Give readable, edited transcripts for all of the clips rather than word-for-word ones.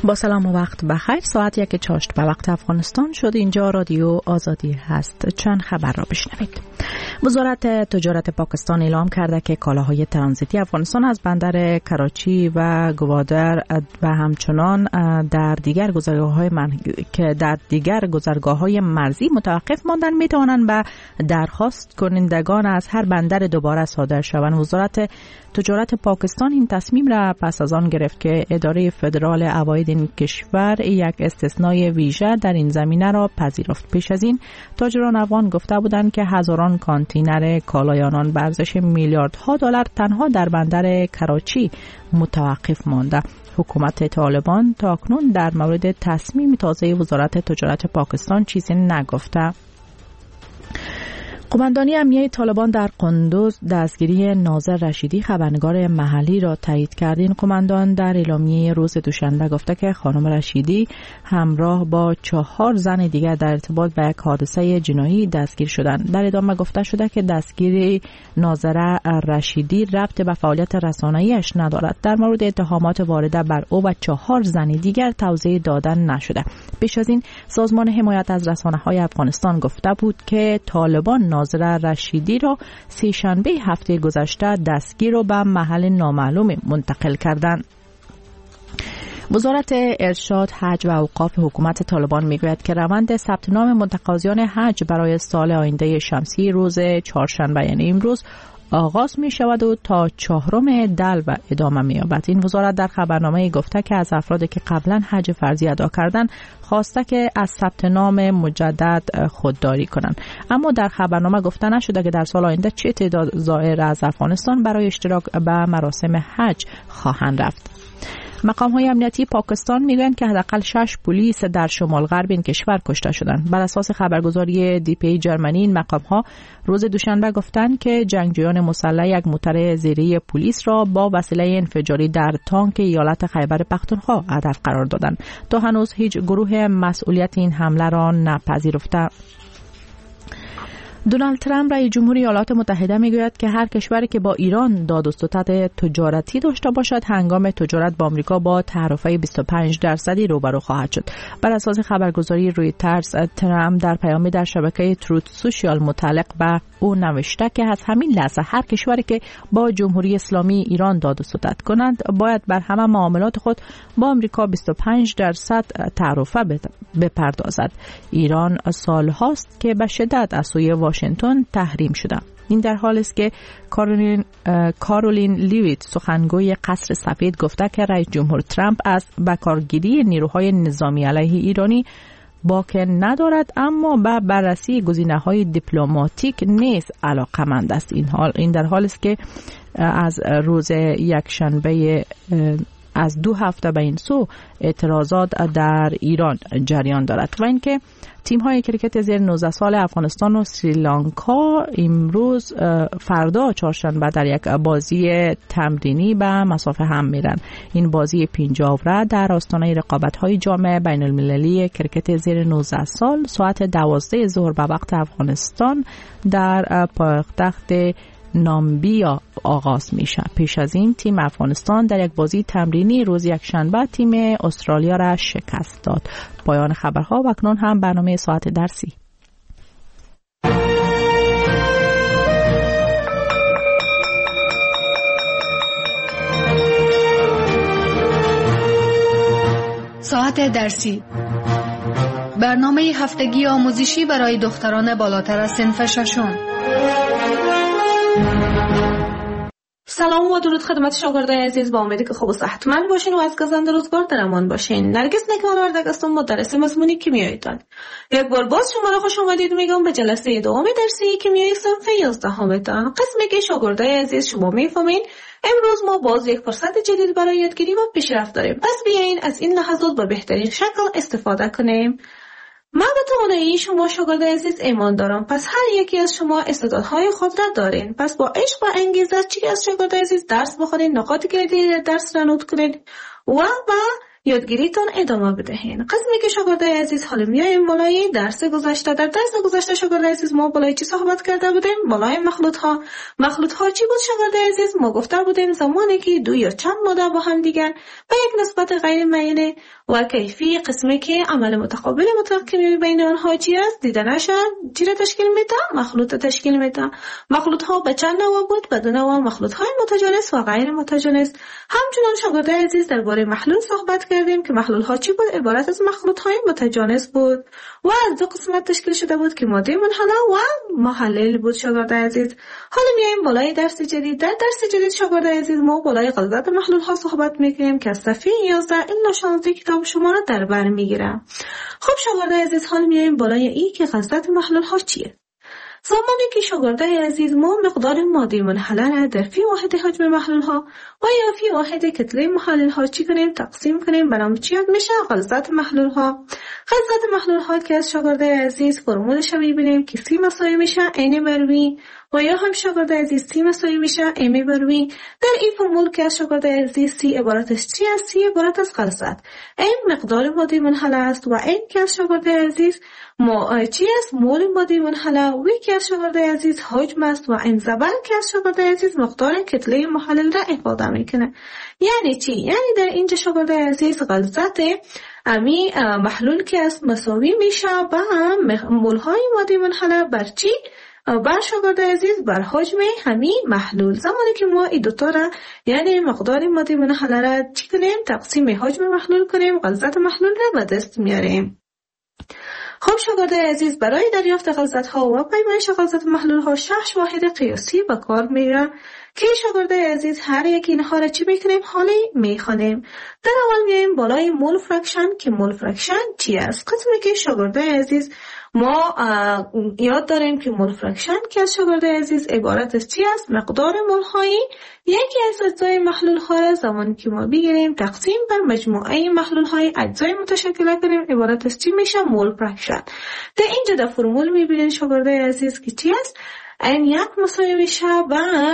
با سلام و وقت بخیر. ساعت 1:04 به وقت افغانستان شد. اینجا رادیو آزادی هست. چند خبر را بشنوید. وزارت تجارت پاکستان اعلام کرده که کالاهای ترانزیتی افغانستان از بندر کراچی و گوادر و همچنان در دیگر گذرگاه‌های مرزی متوقف ماندن می توانند به درخواست کنندگان از هر بندر دوباره صادر شوند. وزارت تجارت پاکستان این تصمیم را پس از آن گرفت که اداره فدرال عواید این کشور یک استثنای ویژه در این زمینه را پذیرفت. پیش از این تاجران افغان گفته بودند که هزاران کانتینر کالای آنان به ارزش میلیاردها دلار تنها در بندر کراچی متوقف مانده. حکومت طالبان تاکنون در مورد تصمیم تازه وزارت تجارت پاکستان چیزی نگفته. قماندانی امنیه طالبان در قندوز دستگیری ناظر رشیدی خبرنگار محلی را تایید کرد. این قماندان در اعلامیه روز دوشنبه گفته که خانم رشیدی همراه با 4 زن دیگر در ارتباط با یک حادثه جنایی دستگیر شدند. در ادامه گفته شده که دستگیری ناظر رشیدی ربط به فعالیت رسانه‌ایش ندارد. در مورد اتهامات وارده بر او و 4 زن دیگر توضیح دادن نشده. پیش از این سازمان حمایت از رسانه‌های افغانستان گفته بود که طالبان ناظر رشیدی را سه‌شنبه هفته گذشته دستگیر و به محل نامعلوم منتقل کردند. وزارت ارشاد، حج و اوقاف حکومت طالبان میگوید که روند ثبت نام متقاضیان حج برای سال آینده شمسی روز چهارشنبه یعنی امروز آغاز می شود و تا 4 دلو ادامه می یابد. این وزارت در خبرنامه گفته که از افرادی که قبلا حج فرضی ادا کردند خواسته که از ثبت نام مجدد خودداری کنند. اما در خبرنامه گفته نشده که در سال آینده چه تعداد زائر از افغانستان برای اشتراک به مراسم حج خواهند رفت. مقام‌های امنیتی پاکستان میگویند که حداقل 6 پلیس در شمال غرب این کشور کشته شدند. بر اساس خبرگزاری دیپی جرمنی این مقام‌ها روز دوشنبه گفتند که جنگجویان مسلح یک موتر زیری پلیس را با وسیله انفجاری در تانک ایالت خیبر پختونخوا هدف قرار دادند. تا هنوز هیچ گروه مسئولیت این حمله را نپذیرفته. دونالد ترامپ رئیس جمهوری ایالات متحده میگوید که هر کشوری که با ایران داد و ستد تجارتی داشته باشد هنگام تجارت با آمریکا با تعرفه 25% روبرو خواهد شد. بر اساس خبرگزاری رویترز ترامپ در پیامی در شبکه تروت سوشیال متعلق به او نوشته که از همین لحظه هر کشوری که با جمهوری اسلامی ایران داد و ستد کنند باید بر همه معاملات خود با آمریکا 25% تعرفه بپردازد. ایران سالهاست که به شدت از سوی واشنگتن تحریم شده. این در حالی است که کارولین لیویت سخنگوی قصر سفید گفته که رئیس جمهور ترامپ از بکارگیری نیروهای نظامی علیه ایرانی باک ندارد اما به بررسی گزینه‌های دیپلماتیک نیز علاقه‌مند است. این در حالی است که از روز یکشنبه از 2 هفته به این سو اعتراضات در ایران جریان دارد و اینکه تیم‌های کرکت زیر 19 سال افغانستان و سریلانکا امروز فردا چهارشنبه در یک بازی تمرینی به مسافه هم میرن. این بازی 50 اوره در آستانه رقابت‌های جام بین‌المللی کرکت زیر 19 سال ساعت 12 ظهر به وقت افغانستان در پایتخت نامبیا آغاز میشه. پیش از این تیم افغانستان در یک بازی تمرینی روز یکشنبه تیم استرالیا را شکست داد. پایان خبرها و اکنون هم برنامه ساعت درسی. ساعت درسی، برنامه هفتگی آموزشی برای دختران بالاتر از صنف ششم. سلام و درود خدمت شاگردای عزیز، با امیدی که خوب و صحتمند باشین و از گزند روزگار در امان باشین. نرگس نکمانورد هستم، مدرس مضمون کیمیایتان. یک بار باز شما را خوش آمدید میگم به جلسه دوم درسی کیمیای صنف 11 قسمی که شاگردای عزیز شما میفهمین. امروز ما باز یک فرصت جدید برای یادگیری و پیشرفت داریم. پس بیاین از این لحظات به بهترین شکل استفاده کنیم. من به توانایی شما شاگرد عزیز ایمان دارم. پس هر یکی از شما استعدادهای خود را دارین. پس با عشق و انگیزه چی از شاگرد عزیز درس بخونین، نقاط کلیدی درس را نوت کنید و یادگیریتون ادامه بدهین. قسمی که شاگرد عزیز حالا میایم بالای درس گذشته. در درس گذشته شاگرد عزیز ما بالای چی صحبت کرده بودیم؟ بالای مخلوط ها چی بود شاگرد عزیز؟ ما گفته بودیم زمانی که 2 یا چند ماده با هم دیگر به یک نسبت غیر معینه و کیفی قسمی که عمل متقابل مطلق که بین آنها چی است دیدنشان چی را تشکیل میده؟ مخلوط تشکیل میده. مخلوط ها به چند نوع بود؟ به دو نوع، مخلوط های متجانس و غیر متجانس. همچنان شاگرد عزیز درباره محلول صحبت کردیم که محلول ها چی بود؟ عبارت از مخلوط های متجانس بود و از دو قسمت تشکیل شده بود که ماده منحله و محلل بود. شاگرد عزیز حالا میایم بالای درس جدید. در درس جدید شاگرد عزیز ما بالای غلظت محلول ها صحبت میکنیم که از صفحه 11 الی 16 کتاب شما را در بر میگیرم. خب شاگرد عزیز حالا میایم بالای این که غلظت محلول ها چیه. زمانی که شاگرد عزیز ما مقدار ماده منحله را در فی واحد حجم محلول ها و یا فی واحد کتله محلول ها چی کنیم تقسیم کنیم به نام چی میشه غلظت محلول ها. غلظت محلول ها که از شاگرد عزیز فرمولش میبینیم که سی مساوی میشه n بر v و یا هم شاگرد عزیز سی مساوی میشه m بر v. در این فرمول که از شاگرد عزیز سی عبارت از چی است؟ سی عبارت از غلظت، m مقدار ماده منحله است و n که از شاگرد عزیز چی است؟ مول ماده منحله. و که از شاگرد عزیز حجم است و n زبر که از شاگرد عزیز مقدار کتله محلل را افاده میکنه. یعنی چی؟ یعنی در اینجا شاگرد عزیز غلظت امی محلول که است مساوی میشه با مول های ماده منحله بر چی؟ بر شاگرد عزیز بر حجم همین محلول. زمانی که ما این دوتا را یعنی مقدار ماده منحله را چی کنیم تقسیم حجم محلول کنیم غلظت محلول را به دست میاریم. خب شاگرد عزیز برای دریافت غلظت ها و پیمایش غلظت محلول ها 6 واحد قیاسی به کار میره که شاگرد عزیز هر یک اینها را چی میکنیم حالی میخوانیم. در اول میایم بالای مول فرکشن که مول فرکشن چی است. قسمی که شاگرد عزیز ما یاد داریم که مول فرکشن که از شاگرد عزیز عبارت از چی است؟ مقدار مول های یکی از اجزای محلول ها را زمانی که ما بگیریم تقسیم بر مجموعه محلول های اجزای متشکل کنیم عبارت از چی میشه؟ مول فرکشن. در اینجا در فرمول میبینید شاگرد عزیز که چی است؟ n1 مساوی میشه با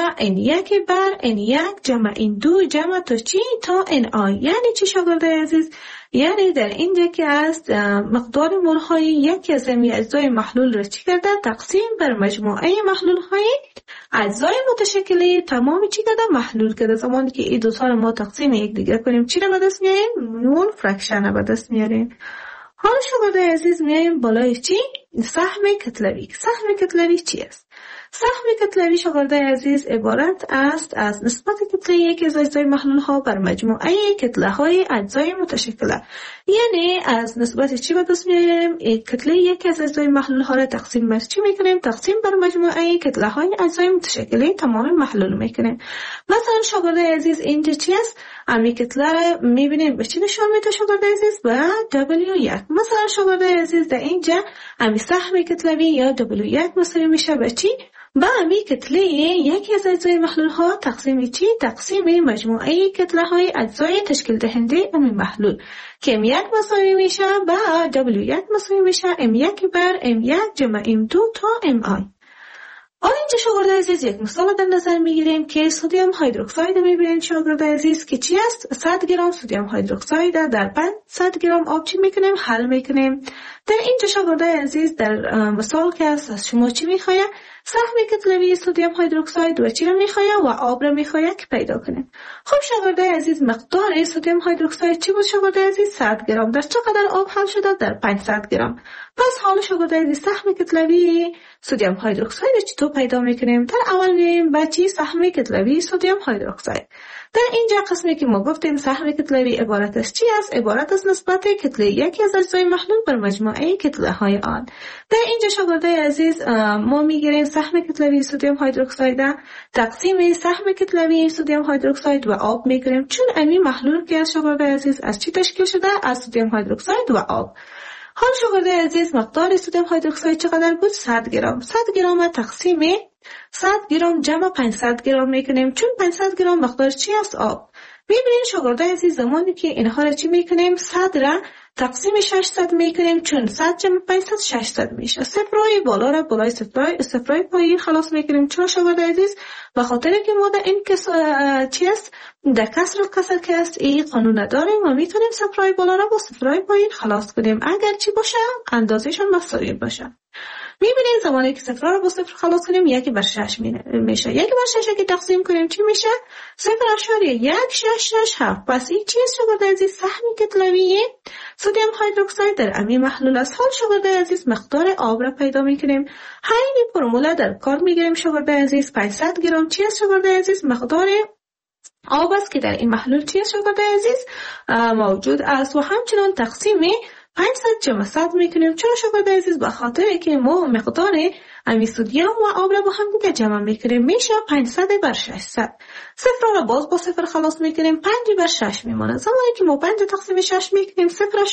n1 بر n1 جمع n2 جمع تا چی؟ تا ni. یعنی چی شاگرد عزیز؟ یعنی در اینجا که است مقدار مول های یکی از اجزای محلول را چی کرده تقسیم بر مجموعه محلول های اجزای متشکله تمام چی کرده محلول کرده. زمانی که این دو تا ما تقسیم یک دیگر کنیم چی را به دست میاریم؟ مول فرکشن را به دست میاریم. حالا شاگرد عزیز میایم بالای چی؟ سهم کتلوی. سهم کتلوی چی است؟ سهم کتلوی شاگرد عزیز عبارت است از نسبت کتله یکی از اجزای محلول ها بر مجموعه کتله های اجزای متشکله. یعنی از نسبت چی به دست میاریم؟ کتله یکی از اجزای محلول ها را تقسیم بر چی میکنیم؟ تقسیم بر مجموعه کتله های اجزای متشکله تمام محلول میکنیم. مثلا شاگرد عزیز اینجا چی است؟ امی کتله را میبینیم به چی نشان میده شاگرد عزیز؟ به W1. مثلا شاگرد عزیز در اینجا امی سهم کتلوی یا W1 مساوی میشه به چی؟ با امی کتله یکی از اجزای محلول ها تقسیم چی؟ تقسیم مجموعه کتله های اجزای تشکیل دهنده امی محلول که M1 مساوی میشه با W1 مساوی میشه M1 بر M1 جمع M2 تا MI. اینجا شاگرد عزیز یک مثال در نظر میگیریم که سدیم هیدروکساید میبینید شاگرد عزیز که چی است؟ 100 گرم سدیم هیدروکساید در 500 گرم آب چی میکنیم؟ حل میکنیم. در اینجا شاگرد عزیز در مثال که از شما چی میخواه؟ سهم کتلوی سدیم هیدروکساید و چی را میخواه و آب را میخواه که پیدا کنیم. خب شاگرد عزیز مقدار سدیم هیدروکساید چی بود شاگرد عزیز؟ 100 گرم. در چقدر آب حل شده؟ در 500 گرم. پس حالا شاگرد عزیز سهم کتلوی سدیم هیدروکساید چطور پیدا میکنیم؟ در اول میایم با چی؟ سهم کتلوی سدیم هیدروکساید. در اینجا قسمی که ما گفتیم سهم کتلوی عبارت از چی است؟ عبارت از نسبت کتله یکی از اجزای محلول بر مجموعه کتله های آن. در اینجا شاگرد عزیز ما میگیریم سهم کتلوی سدیم هیدروکساید تقسیم سهم کتلوی سدیم هیدروکساید و آب میگیریم، چون امی محلول که از شاگرد عزیز از چی تشکیل شده؟ از سدیم هیدروکساید و آب. حال شاگرد عزیز مقدار سدیم هیدروکساید چقدر بود؟ 100 گرم. 100 گرم تقسیم 100 گرم جمع 500 گرم میکنیم، چون 500 گرم مقدار چی است؟ آب. میبینیم شاگرد عزیز زمانی که اینها را چی میکنیم؟ 100 را تقسیم 600 میکنیم، چون 100 جمع 500 600 میشه. صفرای بالا را بالای صفرای پایین خلاص میکنیم. چون شاگرد عزیز به خاطر که ما در این چی است؟ در کسر که است این قانون داریم و میتونیم صفرای بالا را با صفرای پایین خلاص کنیم اگر چی باشه؟ اندازهشون مساوی باشه. میبینین زمانی که صفر رو با صفر خلاص کنیم 1/6 میشه. 1/6 که تقسیم کنیم چی میشه؟ 0.1667. پس این چیز شاگرد عزیز سهم کتلوی سدیم هیدروکساید در امی محلول است. حال شاگرد عزیز مقدار آب را پیدا میکنیم. همین فرموله در کار میگیریم شاگرد عزیز. 500 گرم چیز شاگرد عزیز مقدار آب است که در این محلول چیز شاگرد عزیز موجود است و همچنان تقسیم 500 جمع 100 میکنیم. چرا شاگرد عزیز؟ به خاطر که ما مقدار امی سدیم و آب را با هم دیگه جمع میکنیم میشه 500/600. صفر را باز با صفر خلاص میکنیم 5/6 میمونه. زمانی که ما 5 تقسیم 6 میکنیم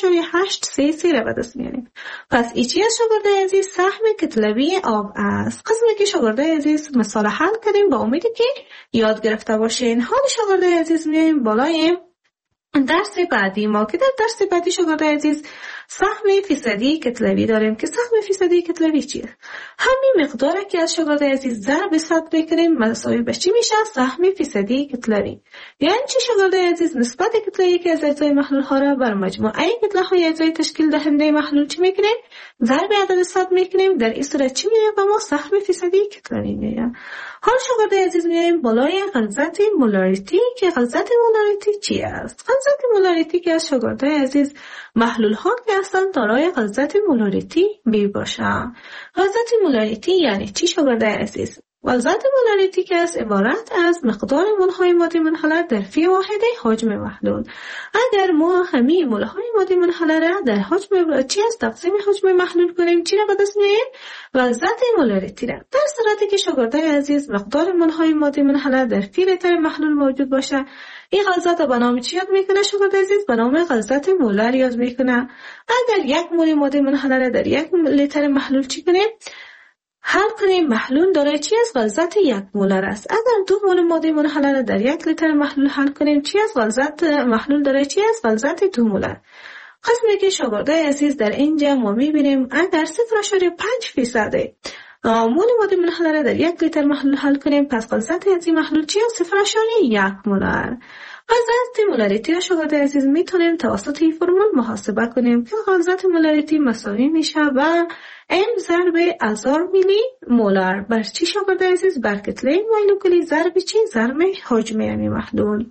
0.833 را به دست میاریم. پس این چیز شاگرد عزیز سهم کتلوی آب است. قسمی که شاگرد عزیز مثال حل کردیم با امیدی که یاد گرفته باشین. حال شاگرد عزیز میایم بالای درس بعدی ما که در درس بعدی شاگرد عزیز سهم فیصدی کتلوی داریم که سهم فیصدی کتلوی چیه؟ همین مقداره که از شاگرد عزیز ضرب 100 بکنیم مساوی به چی میشه؟ سهم فیصدی کتلوی. یعنی چی شاگرد عزیز؟ نسبت کتلوی که از اجزای محلول ها را بر مجموعه کتله های اجزای تشکیل دهنده محلول چی میکنیم؟ ضرب عدد 100 میکنیم. در این صورت چی میشه؟ به ما سهم فیصدی کتلوی میشه. حال شاگرد عزیز میایم بالای غلظت مولاریتی که غلظت مولاریتی چی است؟ غلظت مولاریتی که از شاگرد عزیز محلول ها که اصلا دارای غلظت مولاریتی می باشند. غلظت مولاریتی یعنی چی شاگرد عزیز؟ غلظت مولاریتی که از عبارت از مقدار مولهای ماده منحله در فی واحده حجم محلول. اگر ما همین مولهای ماده منحله را در حجم چی از تقسیم حجم محلول کنیم چی را به دست میاریم؟ غلظت مولاریتی را. در صورتی که شاگرد عزیز مقدار مولهای ماده منحله در فی لیتر محلول موجود باشه این غلظت به نام چی یاد میکنه شاگرد عزیز؟ به نام غلظت مولر یاد میکنه. اگر 1 مول ماده منحله را در 1 لیتر محلول چی کنیم؟ حل کنیم محلول دارای چی از غلظت 1 مولر است. اگر 2 مول ماده منحله را در 1 لیتر محلول حل کنیم چی از غلظت محلول دارای چی از غلظت 2 مولر. قسمی که شاگرد عزیز در اینجا ما میبینیم اگر 0.5% مول ماده منحله را در 1 لیتر محلول حل کنیم پس غلظت از این محلول چی است؟ 0.1 مولر. غلظت مولاریتی را شاگرد عزیز میتونیم توسط این فرمول محاسبه کنیم که غلظت مولاریتی مساوی میشه و M ضرب 1000 میلی مولر بر چی شاگرد عزیز؟ بر کتله مولکولی ضرب چی؟ ضرب حجم امی محلول.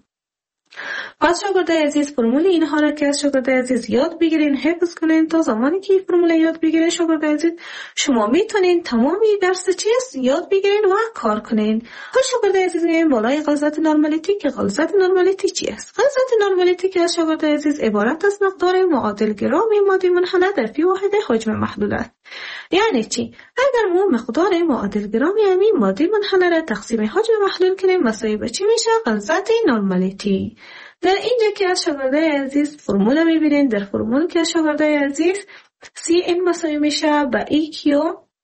پس شاگرد عزیز فرمول اینها را که از شاگرد عزیز یاد بگیرین حفظ کنین تا زمانی که این فرمول یاد بگیرین شاگرد عزیز شما میتونین تمامی درس چیز یاد بگیرین و کار کنین. حالا شاگرد عزیز میایم بالای غلظت نرمالیتی که غلظت نرمالیتی چی است؟ غلظت نرمالیتی که از شاگرد عزیز عبارت از مقدار معادل گرامی ماده منحله در فی واحد حجم محلول است. یعنی چی؟ اگر ما مقدار معادل گرامی همین ماده منحله را تقسیم حجم محلول کنیم مساوی به چی میشه؟ غلظت نرمالیتی. در اینجا که از شاگرد عزیز فرمول میبینین در فرمول که از شاگرد عزیز CN مساوی میشه به EQ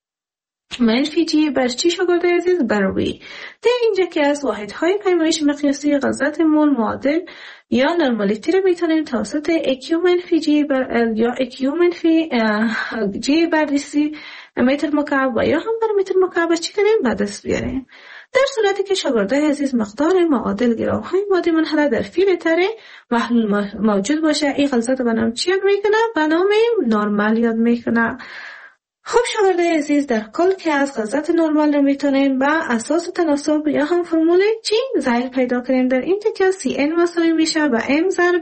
منفی G بر چی شاگرد عزیز؟ بر V. در اینجا که از واحدهای پیمایش مقیاسی غلظت مول معادل یا نرمالیتی رو میتونیم توسط EQ منفی G بر یا EQ منفی G بر DC متر مکعب و یا هم بر متر مکعب چی کنیم؟ به دست بیاریم. در صورتی که شاگرد عزیز مقدار معادل گرام های ماده منحله در فی لیتر محلول موجود باشه این غلظت به نام چی یاد میکنه؟ به نام نرمال یاد میکنه. خب شاگرد عزیز در کل که از غلظت نرمال رو میتونیم با اساس تناسب یا هم فرمول چی ظاهر پیدا کنیم. در این که CN مساوی میشه به M ضرب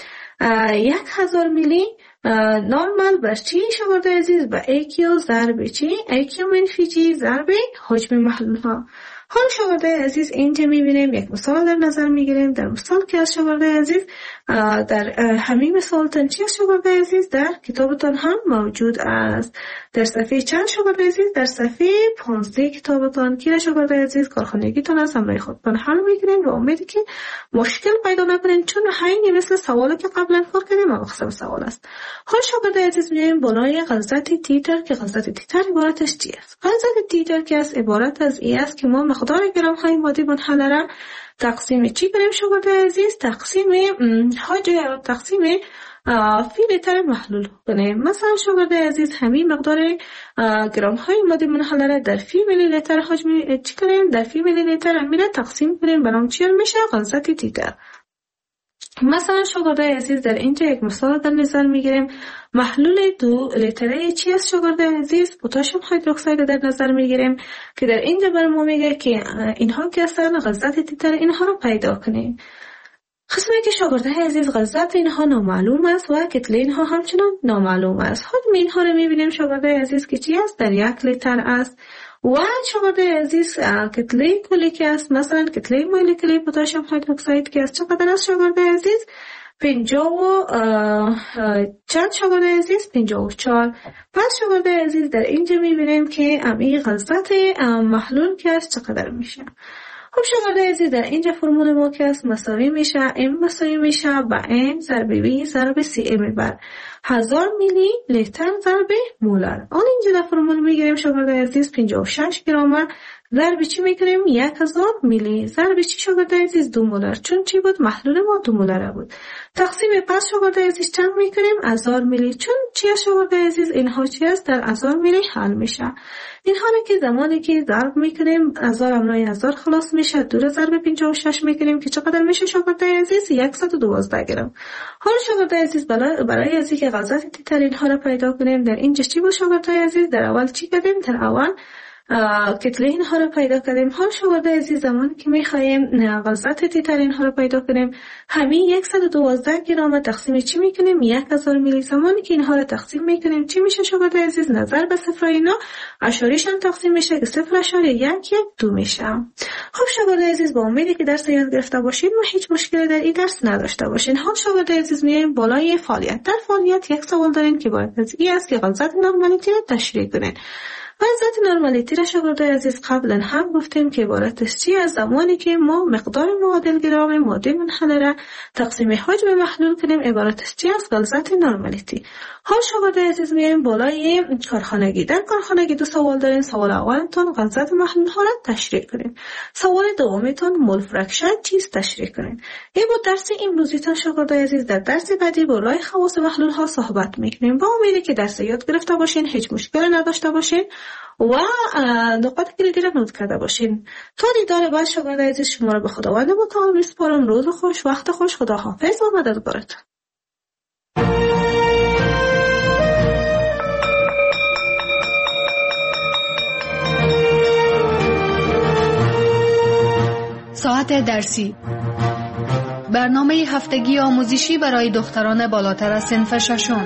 1000 میلی نرمال بر چی شاگرد عزیز؟ به AQ ضرب چی؟ AQ منفی G ضرب حجم محلول ها. حال شاگرد عزیز اینجا میبینیم یک مثال در نظر میگیریم. در مثال که از شاگرد عزیز در همین مثال تنچی از شاگرد عزیز در کتابتان هم موجود است. در صفحه چند شاگرد عزیز؟ در صفحه 15 کتابتان که شاگرد عزیز کارخانگیتان از همراه خودتان حل میکنین و امیدی که مشکل پیدا نکنین چون همین مثل سوالی که قبلا کار کردیم مقصد سوال است. حال شاگرد عزیز میایم بالای غلظت تیتر که غلظت تیتر عبارتش چی است؟ غلظت تیتر که از عبارت از ای است که ما مقدار گرم های ماده منحله را تقسیم چی کنیم شاگرد عزیز؟ تقسیم فی لیتر محلول کنیم. مثلا شاگرد عزیز همین مقدار گرام های ماده منحله را در فی میلی لیتر حجم چی کنیم؟ در فی میلی لیتر امیره تقسیم کنیم برام چی میشه؟ غلظت تیتر. مثلا شاگردای عزیز در اینجا یک مثال در نظر میگیریم. محلول 2 لیتره چی است شاگردای عزیز؟ پتاسیم هیدروکساید در نظر میگیریم که در اینجا بر ما میگه که اینها که هستن غلظت تیتر اینها رو پیدا کنیم. قسمی که شاگردای عزیز غلظت اینها نامعلوم است و کتله اینها همچنان نامعلوم است. خود اینها رو میبینیم شاگردای عزیز که چی است؟ در 1 لیتر است. و شاگردای عزیز کتله کلی که است، مثلا کتله مولکولی پتاسیم هیدروکساید که است چقدر است شاگردای عزیز؟ 50 چند شاگردای عزیز؟ 54. پس شاگردای عزیز در اینجا میبینیم که این غلظت محلول که است چقدر میشه. خب شاگردای عزیز در اینجا فرمول ما که است مساوی میشه M مساوی میشه با M ضرب V ضرب CM بر 1000 میلی لیتر ضرب مولر. آن اینجا در فرمول میگیریم شاگردای عزیز 56 گرم ضرب چی میکنیم؟ 1000 میلی ضرب چی شاگردای عزیز؟ 2 مولر. چون چی بود؟ محلول ما 2 مولر بود. تقسیم پس شاگردای عزیز چند میکنیم؟ 1000 میلی. چون چی شاگردای عزیز؟ اینها چی است؟ در 1000 میلی حل میشه. اینها که زمانی که ضرب میکنیم 1000 امرای 1000 خلاص میشه، 2 ضرب 56 میکنیم که چقدر میشه شاگردای عزیز؟ 112 گرم. حالا شاگردای عزیز برای از اینکه غلظت تیتر اینها رو پیدا کنیم در اینجا چی بود شاگردای عزیز؟ در اول چی کردیم؟ در اول کتله اینها رو پیدا کردیم. حال شاگردای عزیز زمانی که میخوایم غلظت تیتر اینها رو پیدا کنیم همین 112 گرم تقسیم چی میکنیم؟ 1000 میلی. زمانی که اینها رو تقسیم میکنیم چی میشه شاگردای عزیز؟ نظر به صفر اینا اشاریش هم تقسیم میشه که 0.112 میشه. خب شاگردای عزیز با امیدی که درس یاد گرفته باشین و هیچ مشکلی در این درس نداشته باشین. حال شاگردای عزیز میایم بالای فعالیت. در فعالیت یک سوال دارین که باید از این است که غلظت نرمالیتی رو تشریح کنین. غلظت نرمالیتی را شاگردای عزیز قبلا هم گفتیم که عبارت است چی؟ از زمانی که ما مقدار معادل گرام ماده منحله را تقسیم حجم محلول کنیم عبارت است چی؟ از غلظت نرمالیتی. حال شاگردای عزیز میایم بالای کارخانگی. در کارخانگی 2 سوال دارین. سوال اولتون غلظت محلول ها را تشریح کنین. سوال دومتون مول فرکشن چیز تشریح کنین. این بود درس امروزیتون شاگردای عزیز. در درس بعدی بالای خواص محلول ها صحبت میکنیم. با امیدی که درس یاد گرفته باشین، هیچ مشکلی نداشته باشین و نقاط کلیدی را نوت کرده باشین. تا دیدار بعد شاگردای عزیز شما را به خداوند متعال میسپارم. روز خوش، وقت خوش، خدا حافظ و مددگارتون. ساعت درسی، برنامه هفتگی آموزشی برای دختران بالاتر از صنف ششم.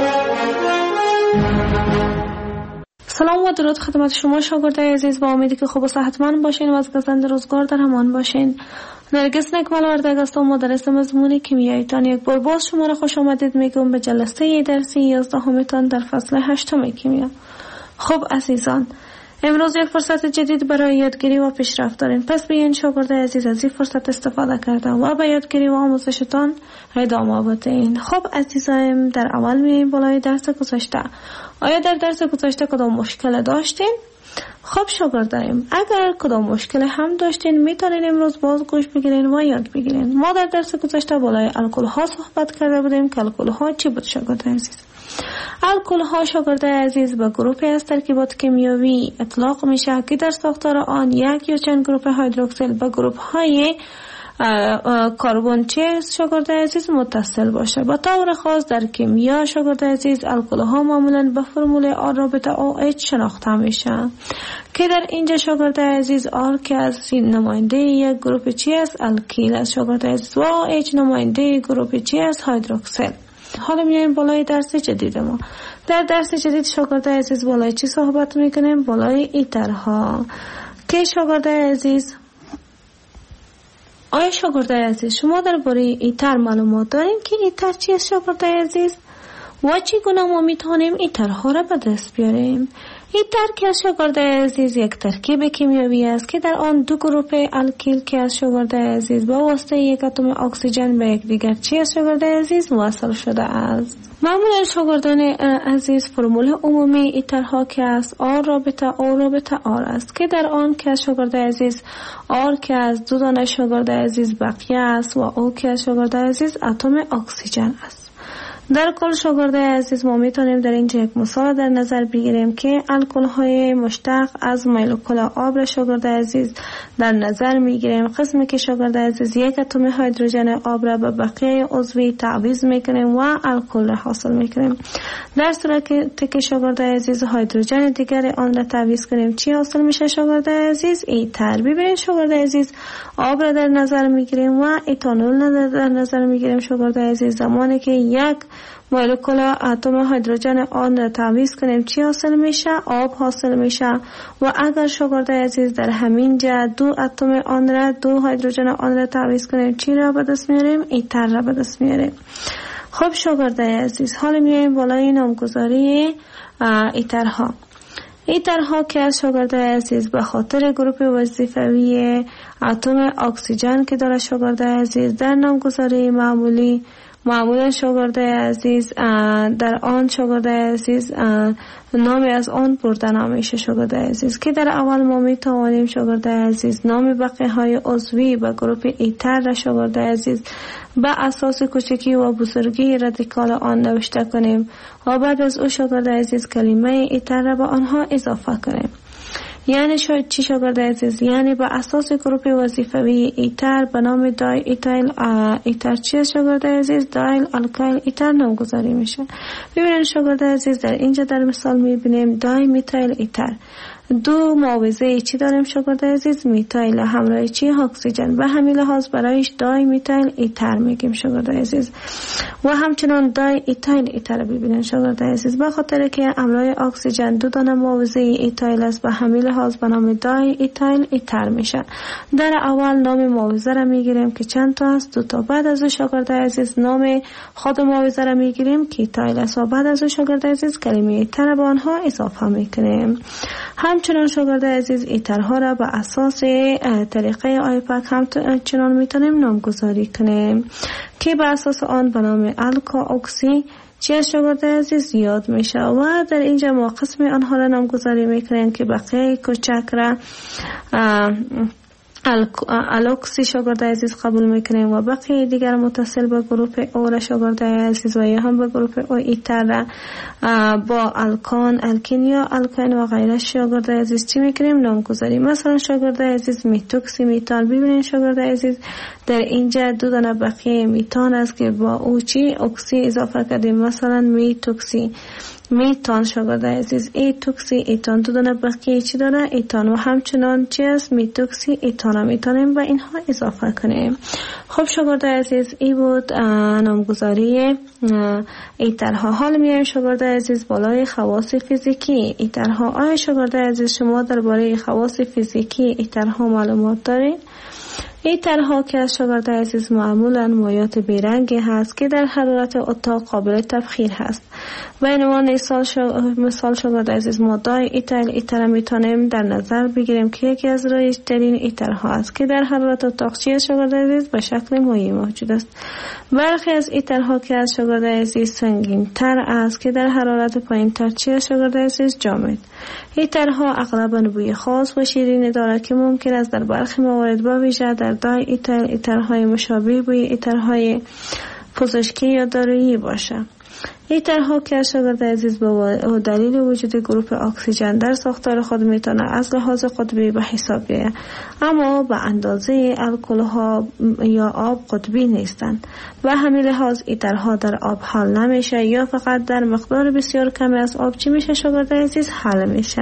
سلام و درود خدمت شما شاگردای عزیز. با امیدی که خوب و صحتمند باشین و از گزند روزگار در امان باشین. نرگس نکمل وردگ هستم، مدرس مضمون کیمیاییتان. یک بار باز شما را خوش آمدید میگم به جلسه درسی 11 در فصل 8 کیمیا. خب عزیزان، امروز یک فرصت جدید برای یادگیری و پیشرفت دارین. پس بیاین شاگردای عزیز از این فرصت استفاده کرده و به یادگیری و آموزشتان ادامه بدین. خب عزیزان، در اول میایم بالای درس گذشته. آیا در درس گذشته کدام مشکل داشتین؟ خب شاگردایم، اگر کدام مشکل هم داشتین میتونین امروز باز گوش بگیرین و یاد بگیرین. ما در درس گذشته بالای الکل ها صحبت کرده بودیم که الکل ها چی بود شاگردای عزیز؟ الکل ها شاگردای عزیز به گروهی از ترکیبات کیمیایی اطلاق میشه که در ساختار آن یک یا چند گروه هیدروکسیل به گروه های کربن چه شاگردای عزیز متصل باشه. به طور خاص در کیمیا شاگردای عزیز الکل ها معمولا به فرمول آر رابطه OH شناخته میشه که در اینجا شاگردای عزیز آر که از نماینده یک گروه چی است؟ الکیل است شاگردای عزیز و OH نماینده گروه چی است؟ هیدروکسیل. حالا میایم بالای درس جدید ما. در درس جدید شاگردای عزیز بالای چی صحبت میکنیم؟ بالای ایترها که شاگردای عزیز، آیا شاگردای عزیز شما درباره ایتر معلومات دارین که ایتر چی است شاگردای عزیز و چگونه ما میتونیم ایترها را به دست بیاریم؟ ایتر که از شاگردای عزیز یک ترکیب کیمیایی است که در آن 2 گروه الکیل که از شاگردای عزیز با واسطه یک اتم اکسیژن به یک دیگر چی از شاگردای عزیز موصل شده است. معمولا شاگردان عزیز فرمول عمومی ایترها که از آر رابطه آر است که در آن که از شاگردای عزیز آر که از 2 دانه شاگردای عزیز بقیه است و او که از شاگردای عزیز اتم اکسیژن است. در کل شاگردای عزیز ما میتونیم در اینجا یک مثال در نظر بگیریم که الکل های مشتق از مولکول آب را شاگردای عزیز در نظر میگیریم. قسمی که شاگردای عزیز یک اتم هیدروژن آب را به بقیه عضوی تعویض میکنیم و الکل را حاصل میکنیم. در صورتی که شاگردای عزیز هیدروژن دیگر آن را تعویض کنیم چی حاصل میشه شاگردای عزیز؟ ایتر. ببینید شاگردای عزیز آب را در نظر میگیریم و ایتانول را در نظر میگیریم شاگردای عزیز. زمانی که یک مولکول اتم هیدروژن آن را تعویض کنیم چی حاصل میشه؟ آب حاصل میشه. و اگر شاگردای عزیز در همین جا دو اتم آن را دو هیدروژن آن را تعویض کنیم چی را به دست میاریم؟ ایتر را به دست میاریم. خب شاگردای عزیز حالا میایم بالای نامگذاری ایترها. ایترها که از شاگردای عزیز به خاطر گروپ وظیفوی اتم اکسیژن که داره شاگردای عزیز در نامگذاری معمولا شاگردای عزیز در آن شاگردای عزیز نامی از آن برده نمیشه شاگردای عزیز که در اول ما میتوانیم شاگردای عزیز نام بقیه های عضوی به گروپ ایتر را شاگردای عزیز به اساس کوچکی و بزرگی رادیکال آن نوشته کنیم و بعد از او شاگردای عزیز کلمه ایتر را به آنها اضافه کنیم. یعنی چی شاگردای عزیز؟ یعنی به اساس گروپ وظیفوی ایتر به نام دای ایتایل ایتر چی شاگردای عزیز؟ دایل الکایل ایتر نامگذاری میشه. ببینید شاگردای عزیز در اینجا در مثال میبینیم دای میتایل ایتر. دو معاوضه چی داریم شاگردای عزیز؟ میتایل همراه چی؟ اکسیژن. به همین لحاظ برایش دای میتایل ایتر میگیم شاگردای عزیز. و همچنان دای ایتایل ایتر ببینید شاگردای عزیز به خاطر که همراه اکسیژن دو دانه معاوضه ایتایل است به همین لحاظ به نام دای ایتایل ایتر میشه. در اول نام معاوضه را میگیریم که چند تا است؟ دو تا. بعد از شاگردای عزیز نام خود معاوضه را میگیریم که ایتایل است و بعد از شاگردای عزیز کلمه ایتر به آنها اضافه میکنیم. همچنان شاگردای عزیز ایترها را به اساس طریقه آیپک همچنان میتونیم نامگذاری کنیم که به اساس آن به نام الکا اکسی چی شاگردای عزیز یاد میشه و در اینجا ما قسم آنها را نامگذاری میکنیم که بقیه کوچک را الوکسی شاگردای عزیز قبول میکنیم و بقیه دیگر متصل به گروپ او را شاگردای عزیز و یا هم به گروپ او ایتر را با الکان، الکین یا الکین و غیره شاگردای عزیز چی میکنیم؟ نامگذاری. مثلا شاگردای عزیز میتوکسی میتان. ببینید شاگردای عزیز در اینجا دو دانه بقیه میتان است که با او چی اکسی اضافه کردیم. مثلا میتوکسی میتان شاگردای عزیز ایتوکسی ایتان دو دانه بقیه چی داره؟ ایتان. و همچنان چی است؟ میتوکسی ایتان میتونیم به اینها اضافه کنیم. خب شاگردای عزیز ای بود نامگذاری ایترها. حال میایم شاگردای عزیز بالای خواص فیزیکی ایترها. آیا شاگردای عزیز شما درباره خواص فیزیکی ایترها معلومات دارید؟ ایترها که از شاگردای عزیز معمولا مایات بیرنگی هست که در حرارت اتاق قابل تبخیر هست. و عنوان مثال شاگردای عزیز ما دای ایتر میتونیم در نظر بگیریم که یکی از رایج‌ترین ایترها است که در حرارت اتاق چی شاگردای عزیز به شکل مایع موجود است. برخی از ایترها که از شاگردای عزیز سنگین تر است که در حرارت پایین تر چی شاگردای عزیز جامد. ایترها اغلباً بوی خاص و شیرین دارد که ممکن است در برخی موارد با ویژه در دای ایترهای مشابه بوی ایترهای پزشکی یا دارویی باشه. ایترها که شاگردای عزیز به دلیل وجود گروپ اکسیژن در ساختار خود میتونه از لحاظ قطبی به حساب بیاید اما به اندازه الکل ها یا آب قطبی نیستند. و همین لحاظ ایترها در آب حل نمیشه یا فقط در مقدار بسیار کمی از آب چی میشه شاگردای عزیز حل میشه.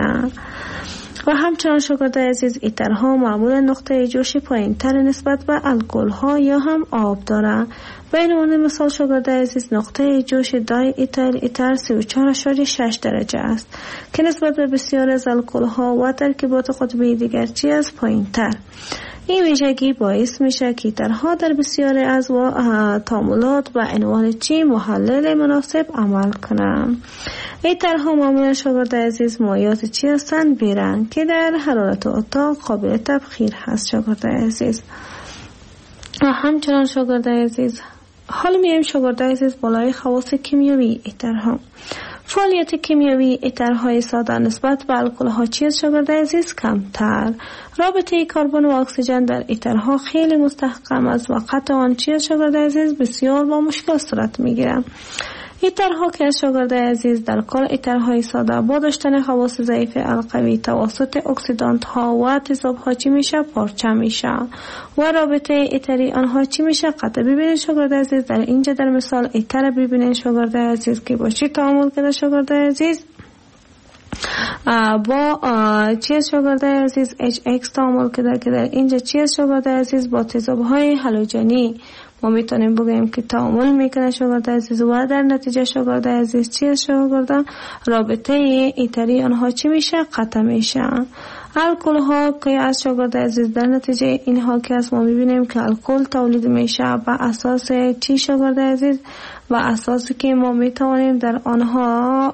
و همچنان شاگردای عزیز ایترها معمولا نقطه جوش پایین تر نسبت به الکل ها یا هم آب دارند. به عنوان مثال شاگردای عزیز نقطه جوش دای ایتر 34.6 درجه است که نسبت به بسیار از الکل ها و ترکیبات قطبی دیگر چی از پایین تر. این ویژگی باعث میشه که ایترها در بسیاری از تعاملات با عنوان چی محلل مناسب عمل کنند. ایترها معمولا شاگردای عزیز مایات چی هستند؟ بیرنگ که در حرارت اتاق قابل تبخیر هست شاگردای عزیز. و همچنان شاگردای عزیز حالا میایم شاگردای عزیز بالای خواص کیمیایی ایترها. فعالیت کیمیایی ایترهای ساده نسبت به الکل‌ها چی است شاگردای عزیز؟ کمتر. رابطه کربن و اکسیژن در ایترها خیلی مستحکم است و قطع آن چی است شاگردای عزیز؟ بسیار با مشکل صورت میگیرد. ایترها که از شاگرده عزیز در کل ایترهای ساده با داشتن خواص ضعیف القوی توسط اکسیدانت ها و تیزاب ها چی میشه؟ پارچه میشه و رابطه ایتری آنها چی میشه؟ قطع. ببینید شاگرده عزیز در اینجا در مثال ایتر ببینید شاگرده عزیز که با چی تعامل کرده شاگرده عزیز؟ با چی شاگرده عزیز؟ HX تعامل کرده که در اینجا چی شاگرده عزیز؟ با تیزاب های هالوژنی ما میتونیم بگیم که تعامل میکنه شاگرده عزیز و در نتیجه شاگرده عزیز چی شاگرده؟ رابطه ایتری آنها چی میشه؟ قطع میشه. الکل ها که از شاگرده عزیز در نتیجه اینها که از ما میبینیم که الکل تولید میشه بر اساس چی شاگرده عزیز؟ و اساسی که ما میتوانیم در آنها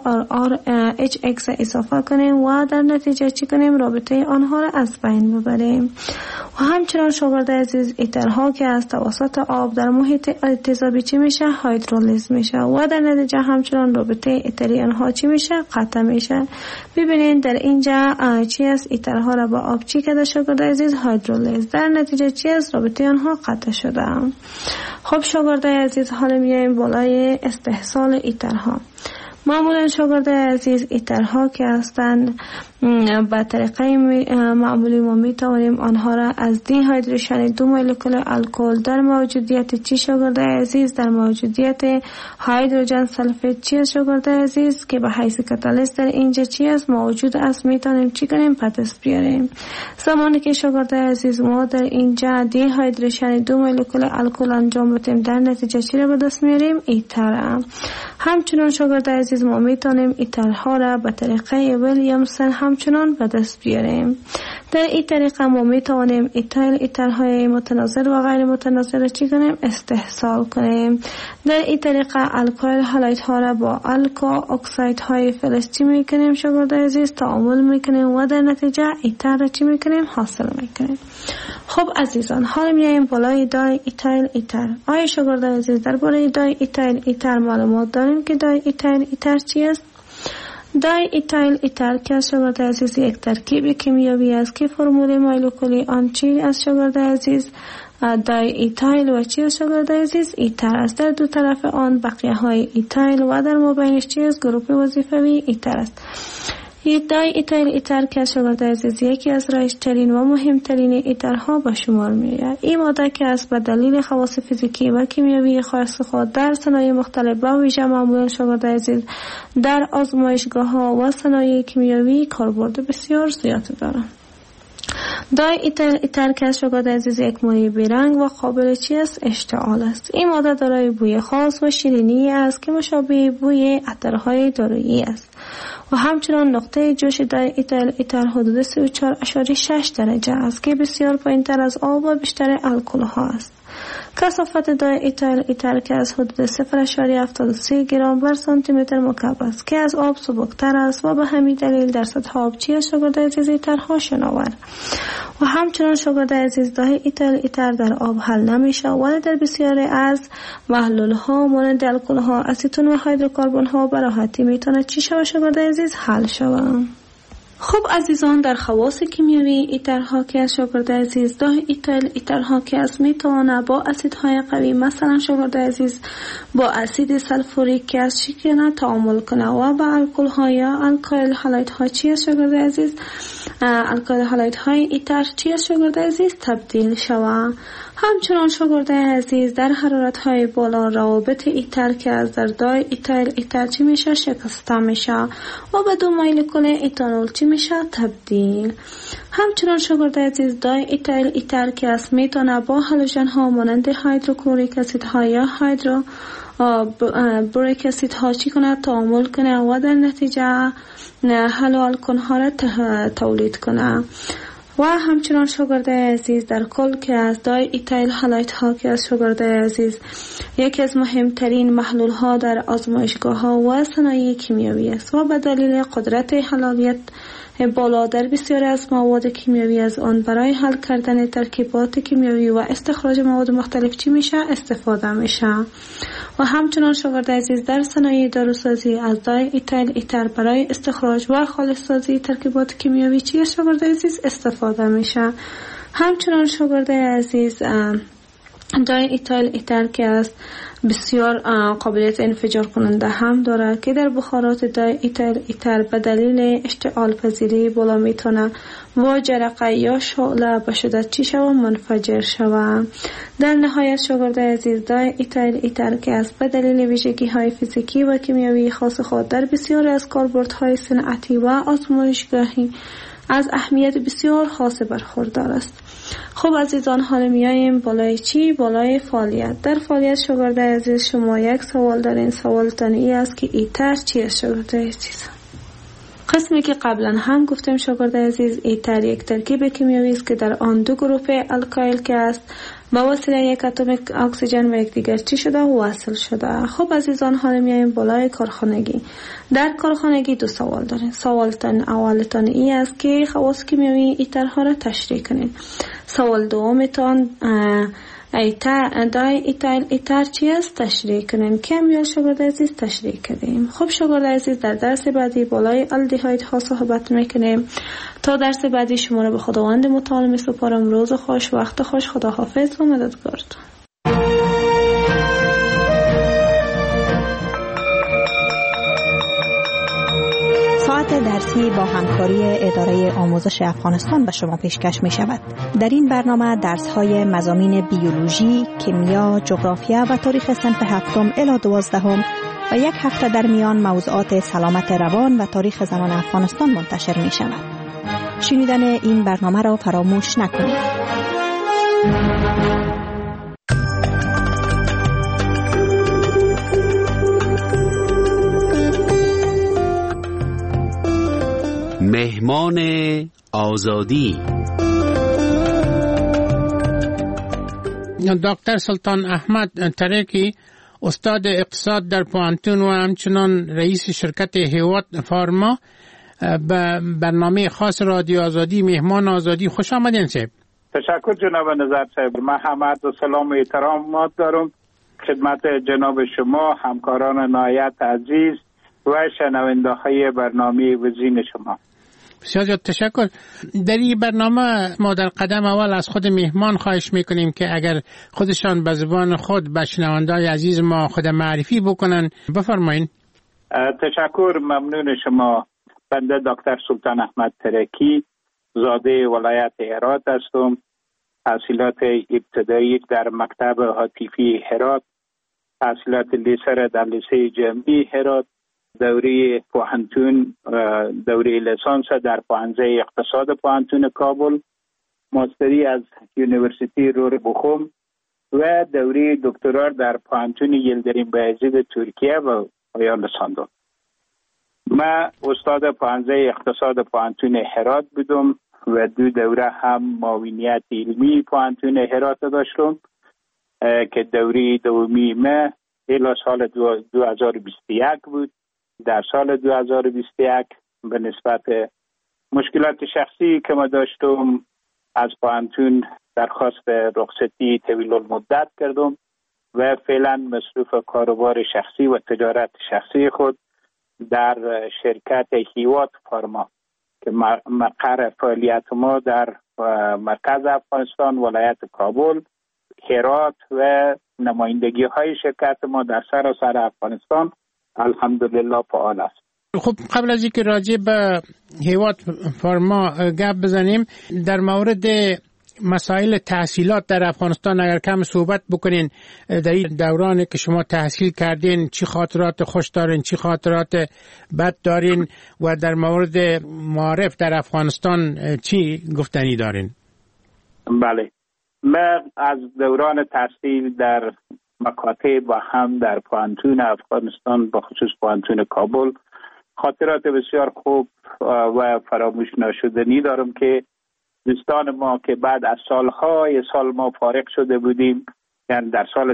HX اضافه کنیم و در نتیجه چی کنیم؟ رابطه آنها را از بین ببریم. و همچنان شاگرده عزیز ایترها که از توسط آب در محیط تیزابی چی میشه؟ هیدرولیز میشه و در نتیجه همچنان رابطه ایتری آنها چی میشه؟ قطع میشه. ببینید در اینجا چی است؟ ایترها را با آب چی کرده شاگرده عزیز؟ هیدرولیز. در نتیجه چی است؟ رابطه آنها قطع شده. خب شاگرده عزیز حالا میایم بالای استحصال ایترها. معمولا شاگرده عزیز ایترها که هستند به طریقه معمولی ما میتوانیم آنها را از دی هیدریشن دو مولکول الکل در موجودیت چی شاگرده عزیز؟ در موجودیت هیدروژن سلفید چی شاگرده عزیز که به حیث کاتالیست در اینجا چی است موجود است میتونیم چی کنیم؟ به دست بیاریم. زمانی که شاگرده عزیز ما در اینجا دی هیدریشن دو مولکول الکل انجام بدیم در نتیجه چی را به دست میاریم؟ ایتر. همچنان شاگرده عزیز ما میتونیم ایترها را به طریقه ویلیامسون همچنان به دست بیاریم. در این طریقه ما میتوانیم ایترهای متناظر و غیر متناظر را چی کنیم؟ استحصال کنیم. در این طریقه الکایل هالایت ها را با الکا اکساید های فلز چی میکنیم شاگرده عزیز؟ تعامل میکنیم و در نتیجه ایتر را چی میکنیم؟ حاصل میکنیم. خب عزیزان حالا میایم بالای دای ایتایل ایتر. آیا شاگرده عزیز درباره دای ایتایل ایتر معلومات داریم که دای ایتایل ایتر چی است؟ دای ایتایل ایتر که از شاگرده عزیز یک ترکیب کیمیایی است که فرمول مولکولی آن چی از شاگرده عزیز؟ دای ایتایل و چی از شاگرده عزیز؟ ایتر است. در دو طرف آن بقیه های ایتایل و در مابینش چی است؟ گروپ وظیفوی ایتر است. دای ایتایل ایتر که از شاگرده عزیز یکی از رایج‌ترین و مهمترین ایترها به شمار میآید. این ماده که است به دلیل خواص فیزیکی و کیمیایی خاص خود در صنایع مختلف با ویژه معمولا شاگرده عزیز در آزمایشگاه‌ها و صنایع کیمیایی کاربرد بسیار زیاد دارد. دای ایتایل ایتر که از شاگرده عزیز یک مایع بیرنگ و قابل چی است؟ اشتعال است. این ماده دارای بوی خاص و شیرینی است که مشابه بوی عطرهای دارویی است و همچنان نقطه جوش دای ایتایل ایتر حدود 34.6 درجه است که بسیار پایین‌تر از آب و بیشتر الکل ها است. کثافت دای ایتایل ایتر که از حدود 0.73 گرم بر سانتی متر مکعب است که از آب سبکتر است و به همین دلیل در سطح آب چی شاگرده عزیز ایترها شناور. و همچنان شاگرده عزیز دای ایتایل ایتر در آب حل نمیشه ولی در بسیاری از محلول ها مانند الکل ها، اسیتون و هیدروکربن ها به راحتی میتونه چی شود شاگرده عزیز؟ حل شود. خب عزیزان در خواص کیمیایی ایترها که از شاگرده عزیز دای ایتایل ایترها که از میتونه با اسیدهای قوی مثلا شاگرده عزیز با اسید سلفوریک که از شکل تعامل کنه و با الکل ها یا الکایل هالایت ها چی از شاگرده عزیز؟ الکایل هالایت های ایتر چی از شاگرده عزیز؟ تبدیل شود. همچنان شاگرده عزیز در حرارت های بالا روابط ایتر که از در دای ایتایل ایتر چی میشه؟ شکسته میشه و به دو مولکول ایتانول چی میشه؟ تبدیل. همچنان شاگرده عزیز دای ایتایل ایتر که از میتونه با هالوژن ها مانند هیدروکلوریک اسید ها یا هیدرو بوریک اسید ها چی کنه؟ تعامل کنه و در نتیجه هالوآلکن ها را تولید کنه. و همچنان شاگرده عزیز در کل که از دای ایتایل هالایت ها که از شاگرده عزیز یکی از مهمترین محلول ها در آزمایشگاه ها و صنایع کیمیایی است و به دلیل قدرت حلالیت بالا در بسیاری از مواد کیمیایی از آن برای حل کردن ترکیبات کیمیایی و استخراج مواد مختلف چی میشه؟ استفاده میشه. و همچنان شاگرده عزیز در صنایع داروسازی از دای ایتایل ایتر برای استخراج و خالص سازی ترکیبات کیمیایی چی شاگرده عزیز استفاده میشه. همچنان شاگرده عزیز دای ایتایل ایتر که است بسیار قابلیت انفجار کننده هم داره که در بخارات دای ایتایل ایتر به دلیل اشتعال پذیری بالا میتونه و جرقه یا شعله به شدت چی شود منفجر شود. در نهایت شاگرد عزیز، دای ایتایل ایتر که است به دلیل ویژگی های فیزیکی و کیمیایی خاص خود در بسیاری از کاربردهای صنعتی و آزمایشگاهی از اهمیت بسیار خاص برخوردار است. خب عزیزان، حالا میاییم بالای چی؟ بالای فعالیت. در فعالیت شاگرد عزیز شما یک سوال دارین. سوالتان ای است که ایتر چی است شاگرد عزیز؟ قسمی که قبلا هم گفتیم شاگرد عزیز، ایتر یک ترکیب کیمیایی است که در آن دو گروه الکایل که است با واسطه یک اتم اکسیژن و یکدیگر چی شده؟ وصل شده. خب عزیزان، حالا میایم بالای کارخانگی. در کارخانگی دو سوال دارین. سوالتان اولتان ای است که خواص کیمیایی ایترها را تشریح کنین. سوال دومتان دای ایتایل ایتر چی است تشریح کنین. کم یا شاگرد عزیز تشریح کردیم. خب شاگرد عزیز، در درس بعدی بالای الدهاید ها صحبت میکنیم. تا درس بعدی شما را به خداوند متعال میسپارم. روز خوش، وقت خوش، خداحافظ و مددگارتون. ساعت درسی با همکاری اداره آموزش افغانستان به شما پیشکش می شود. در این برنامه درس‌های مضامین بیولوژی، کیمیا، جغرافیا و تاریخ صنف 7 الی 12 و یک هفته در میان موضوعات سلامت روان و تاریخ زنان افغانستان منتشر می شود. شنیدن این برنامه را فراموش نکنید. مهمان آزادی. دکتر سلطان احمد ترکی، استاد اقتصاد در پوانتون و همچنان رئیس شرکت هیوات فارما، به برنامه خاص رادیو آزادی مهمان آزادی خوش آمدین صاحب. تشکر جناب نظر صاحب. من حمد و سلام و احترام دارم خدمت جناب شما، همکاران نهایت عزیز و شنونده های برنامه وزین شما. بسیار تشکر. در این برنامه ما در قدم اول از خود مهمان خواهش میکنیم که اگر خودشان به زبان خود به شنونده‌های عزیز ما خود معرفی بکنن. بفرمایید. تشکر، ممنون شما. بنده دکتر سلطان احمد ترکی، زاده ولایت هرات هستم. تحصیلات ابتدایی در مکتب هاتفی هرات، تحصیلات لیسر در لیسه جمعی هرات، دوره پوهنتون، دوره لیسانس در پوهنځی اقتصاد پوهنتون کابل، ماستری از یونیورسیتی رور بخوم و دوره دکترا در پوهنتون یلدریم بایزید ترکیه و پایان رساندم. من استاد پوهنځی اقتصاد پوهنتون هرات بودم و دو دوره هم معاونیت علمی پوهنتون هرات داشتم که دوره دومی من الی سال 2021 بود. در سال 2021 به نسبت مشکلات شخصی که ما داشتم از پوهنتون درخواست رخصتی طویل المدت کردم و فعلا مصروف کاروبار شخصی و تجارت شخصی خود در شرکت هیوات فارما که مقر فعالیت ما در مرکز افغانستان، ولایت کابل، هرات و نمایندگی های شرکت ما در سراسر افغانستان الحمدلله فعال است. خب قبل از اینکه راجع به هیوات فارما گپ بزنیم، در مورد مسائل تحصیلات در افغانستان اگر کم صحبت بکنین. در این دورانی که شما تحصیل کردین چی خاطرات خوش دارین، چی خاطرات بد دارین و در مورد معارف در افغانستان چی گفتنی دارین؟ بله، من از دوران تحصیل در مکاتب و هم در پوهنتون افغانستان به خصوص پوهنتون کابل خاطرات بسیار خوب و فراموش نشدنی دارم که دوستان ما که بعد از سالهای سال ما فارغ شده بودیم، یعنی در سال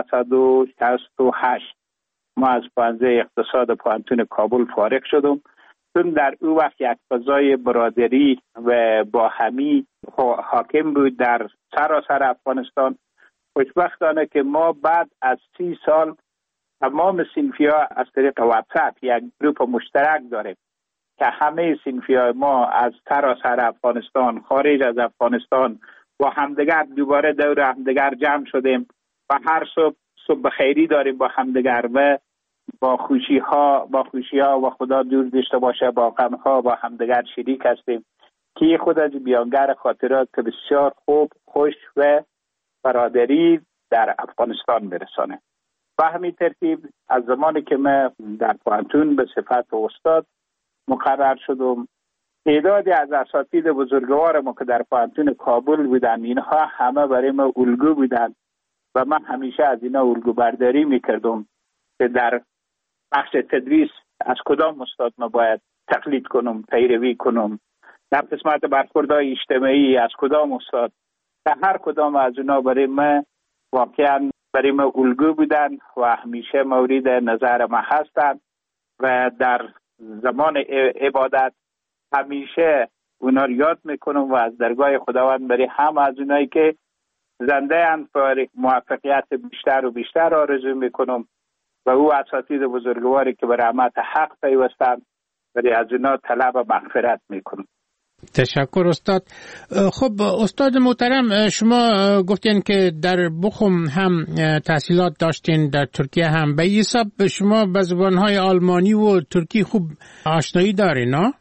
1368 ما از پوهنځی اقتصاد پوهنتون کابل فارغ شدم. چون در او وقت یک فضای برادری و باهمی حاکم بود در سراسر افغانستان. خوشبختانه که ما بعد از 30 سال تمام صنفی‌ها از طریق واتساپ یک گروپ مشترک داریم که همه صنفی‌های ما از سراسر افغانستان، خارج از افغانستان با همدیگر دوباره دور همدیگر جمع شدیم و هر صبح بخیری داریم با همدیگر و با خوشی ها و خدا دور داشته باشه با غم ها با همدیگر شریک هستیم که خود از بیانگر خاطرات بسیار خوب، خوش و برادری در افغانستان برسانه. و همین ترتیب از زمانی که من در پوهنتون به صفت استاد مقرر شدم، تعدادی از اساتید بزرگوار ما که در پوهنتون کابل بودن، اینها همه برای ما الگو بودن و من همیشه از اینا الگو برداری میکردم که در بخش تدریس از کدام استاد ما باید تقلید کنم، پیروی کنم، در قسمت برخوردهای اجتماعی از کدام استاد. در هر کدام از اونا برای ما واقعا برای ما الگو بودن و همیشه مورد نظر ما هستند و در زمان عبادت همیشه اونا رو یاد میکنم و از درگاه خداوند برای همه از اونایی که زنده اند موفقیت بیشتر و بیشتر آرزو میکنم و او اساتید بزرگواری که به رحمت حق پیوستند برای از اونا طلب مغفرت میکنم. تشکر استاد. خب استاد محترم، شما گفتین که در بخم هم تحصیلات داشتین، در ترکیه هم. به این حساب شما به زبانهای آلمانی و ترکی خوب آشنایی دارین، نه؟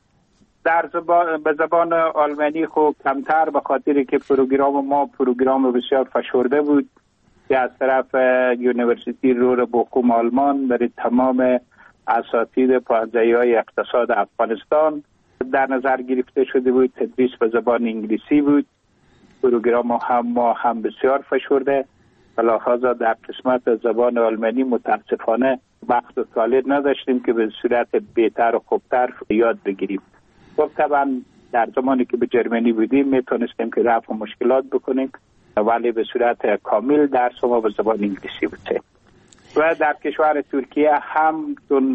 به زبان آلمانی خوب کمتر، به خاطری که پروگرام ما پروگرام بسیار فشرده بود که از طرف یونیورسیتی رور بخم آلمان برای تمام اساتید پانزهی‌های اقتصاد افغانستان در نظر گرفته شده بود. تدریس به زبان انگلیسی بود. پروگرام ما هم بسیار فشرده، لحاظا در قسمت زبان آلمانی متاسفانه وقت و طالب نداشتیم که به صورت بهتر و خوبتر یاد بگیریم. خب طبعا در زمانی که به جرمنی بودیم میتونستیم که رفع مشکلات بکنیم، ولی به صورت کامل درس ما به زبان انگلیسی بوده. و در کشور ترکیه هم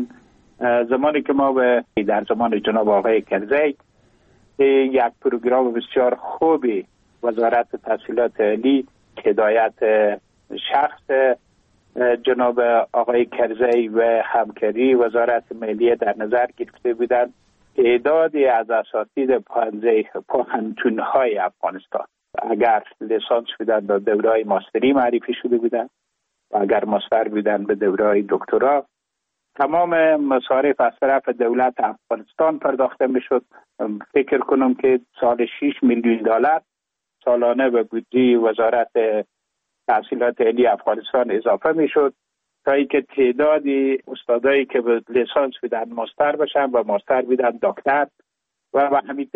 زمانی که ما در زمان جناب آقای کرزی یک پروگرام بسیار خوبی وزارت تحصیلات عالی هدایت شخص جناب آقای کرزی و همکاری وزارت مالیه در نظر گرفته بودند، تعدادی از اساتید پوهنتون‌های افغانستان اگر لیسانس بودن به دوره‌های ماستری معرفی شده بودند و اگر ماستر بودن به دوره‌های دکترا، تمام مصارف از طرف دولت افغانستان پرداخته میشد. فکر کنم که سال 6 میلیون دلار سالانه به بودجه وزارت تحصیلات عالی افغانستان اضافه میشد تا اینکه تعدادی استادایی که به لیسانس بودن ماستر بشن و ماستر بودن دکتر و همین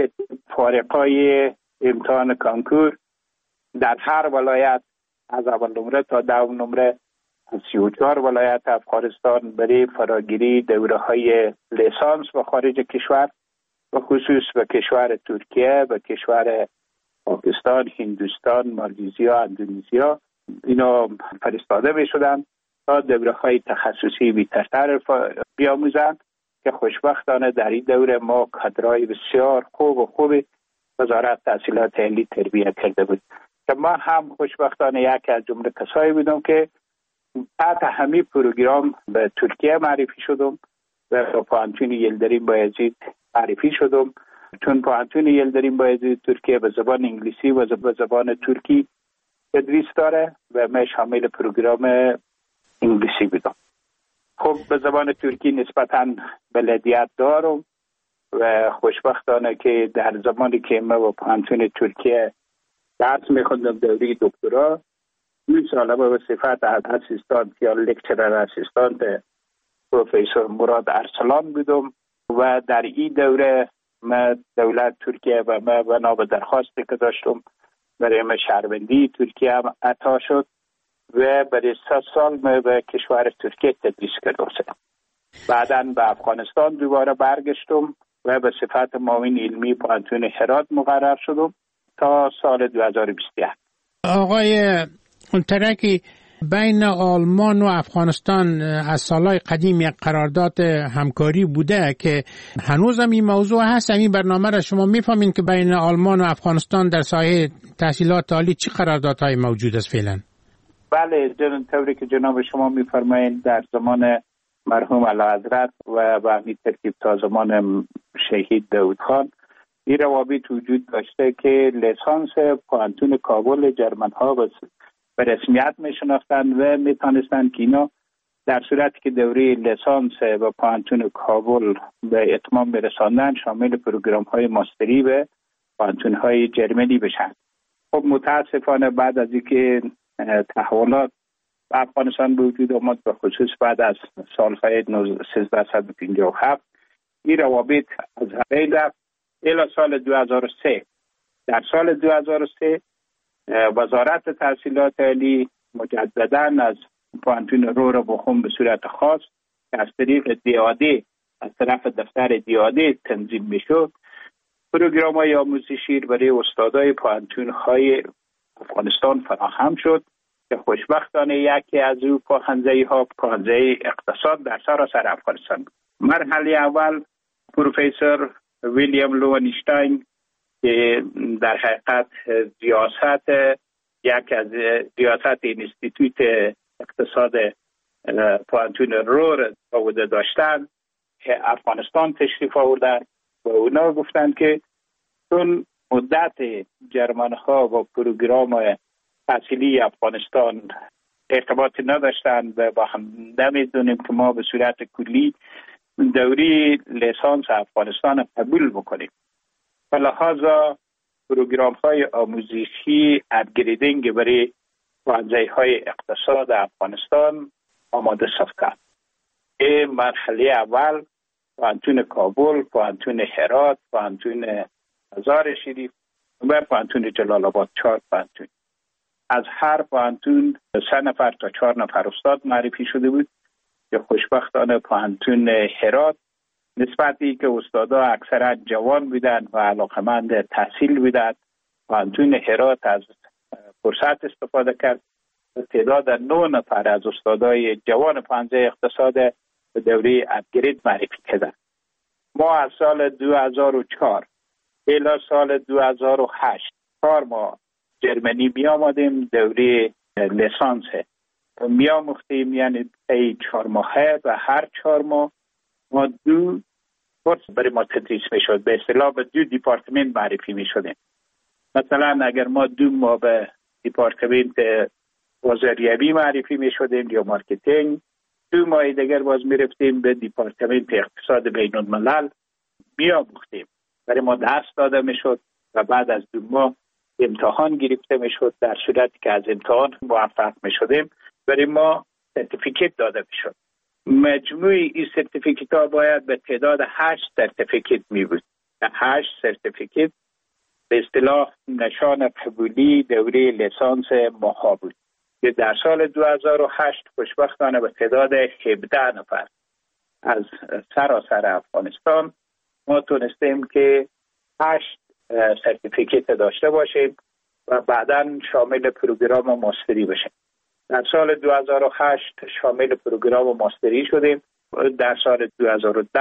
فارغای امتحان کانکور در هر ولایت از اول نمره تا دوم نمره 34 ولایت افغانستان برای فراگیری دوره‌های لیسانس و خارج کشور و خصوص به کشور ترکیه، به کشور پاکستان، هندوستان، مالزیا، اندونزیا اینا فرستاده می‌شدند تا دوره‌های تخصصی بیشتر بیاموزند که خوشبختانه در این دوره ما کادرای بسیار خوب وزارت تحصیلات عالی تربیت کرده بود که ما هم خوشبختانه یک از جمله کسایی بودم که تحت همین پروگرام به ترکیه معرفی شدم و به پوهنتون یلدریم بایزید معرفی شدم، چون پوهنتون یلدریم بایزید ترکیه به زبان انگلیسی و به زبان ترکی تدریس داره و من شامل پروگرام انگلیسی بودم. خب به زبان ترکی نسبتاً بلدیت دارم و خوشبختانه که در زمانی که من با پوهنتون ترکیه درس میخوندم دوره دکترا، مثلا به صفت اسیستانت یا لکچرر اسیستانت پروفسور مراد ارسلان بودم و در این دوره من دولت ترکیه و من بنا به درخواستی که داشتم برای من شهروندی ترکیه هم عطا شد و برای 3 سال من به کشور ترکیه تدریس کرده بودم. بعداً به افغانستان دوباره برگشتم و به صفت معاون علمی پوهنتون هرات مقرر شدم تا سال 2021. آقای ترکی، بین آلمان و افغانستان از سالهای قدیم یک قرارداد همکاری بوده که هنوز هم این موضوع هست. این برنامه را شما میفهمین که بین آلمان و افغانستان در ساحه تحصیلات عالی چه قراردادهای موجود است فعلا؟ بله، طوری که جناب شما میفرمایید در زمان مرحوم اعلیحضرت و به همین ترتیب تا زمان شهید داود خان این روابط وجود داشته که لیسانس پوهنتون کابل جرمن ها به رسمیت می شناختند و می تانستند که اینا در صورتی که دوره لیسانس و پوهنتون کابل به اتمام برساندن شامل پروگرام های ماستری به پوهنتون های جرمنی بشن. خب متاسفانه بعد از اینکه تحولات و افغانستان به وجود آمد، به خصوص بعد از سالهای 1357 این روابط از بین رفت الی سال 2003. در سال 2003 وزارت تحصیلات عالی مجدداً از پوهنتون رو بخون به صورت خاص که از طریق دیاده از طرف دفتر دیاده تنظیم میشد پروگرام‌های آموزشی برای استادای پوهنتون‌های افغانستان فراهم شد که خوشبختانه یکی از او پوهنده اقتصاد در سراسر افغانستان بود. مرحله اول پروفسور ویلیام لوونشتاین که در حقیقت یکی از ریاست اینستیتوت اقتصاد پوهنتون رو بوده داشتن که افغانستان تشریف آوردن و اونا گفتن که چون مدت جرمن ها و پروگرام تحصیلی افغانستان ارتباطی نداشتن و با هم نمیدونیم که ما به صورت کلی دوری لیسانس افغانستان قبول بکنیم. لحاظا پروگرام های آموزشی اپگریدینگ برای پوهنده های اقتصاد افغانستان آماده ساختند. این مرحله اول پوهنتون کابل، پوهنتون هرات، پوهنتون مزار شریف و پوهنتون جلال آباد 4 پوهنتون. از هر پوهنتون 3 نفر تا 4 نفر استاد معرفی شده بود که خوشبختانه پوهنتون هرات نسبتی که استادا اکثرا جوان بودن و علاقمند تحصیل بودن، پوهنتون هرات از فرصت استفاده کرد و تعداد 9 نفر از استادای جوان پوهنده اقتصاد به دوره اپگرید معرفی کردن. ما از سال 2004 الی سال 2008 4 ماه جرمنی می آمدیم دوره لیسانس می آموختیم، یعنی 4 ماهه و هر 4 ماه ما 2 کورس برای ما تدریس می شد. به اصطلاح به 2 دیپارتمنت معرفی می شدیم. مثلا اگر ما 2 ماه به دیپارتمنت بازاریابی معرفی می شدیم یا مارکتینگ، 2 ماه دیگر باز می رفتیم به دیپارتمنت اقتصاد بین الملل می آموختیم. برای ما درس داده می شد و بعد از 2 ماه امتحان گرفته می شد. در صورتی که از امتحان موفق می شدیم برای ما سرتیفیکت داده می شد. مجموع این سرتیفیکت ها باید به تعداد 8 سرتیفیکت می بود. 8 سرتیفیکت به اصطلاح نشان قبولی دوره لیسانس ماها بود که در سال 2008 خوشبختانه به تعداد 17 نفر از سراسر افغانستان ما تونستیم که 8 سرتیفیکت داشته باشیم و بعداً شامل پروگرام ماستری بشیم. در سال 2008 شامل پروگرام ماستری شدیم. در سال 2010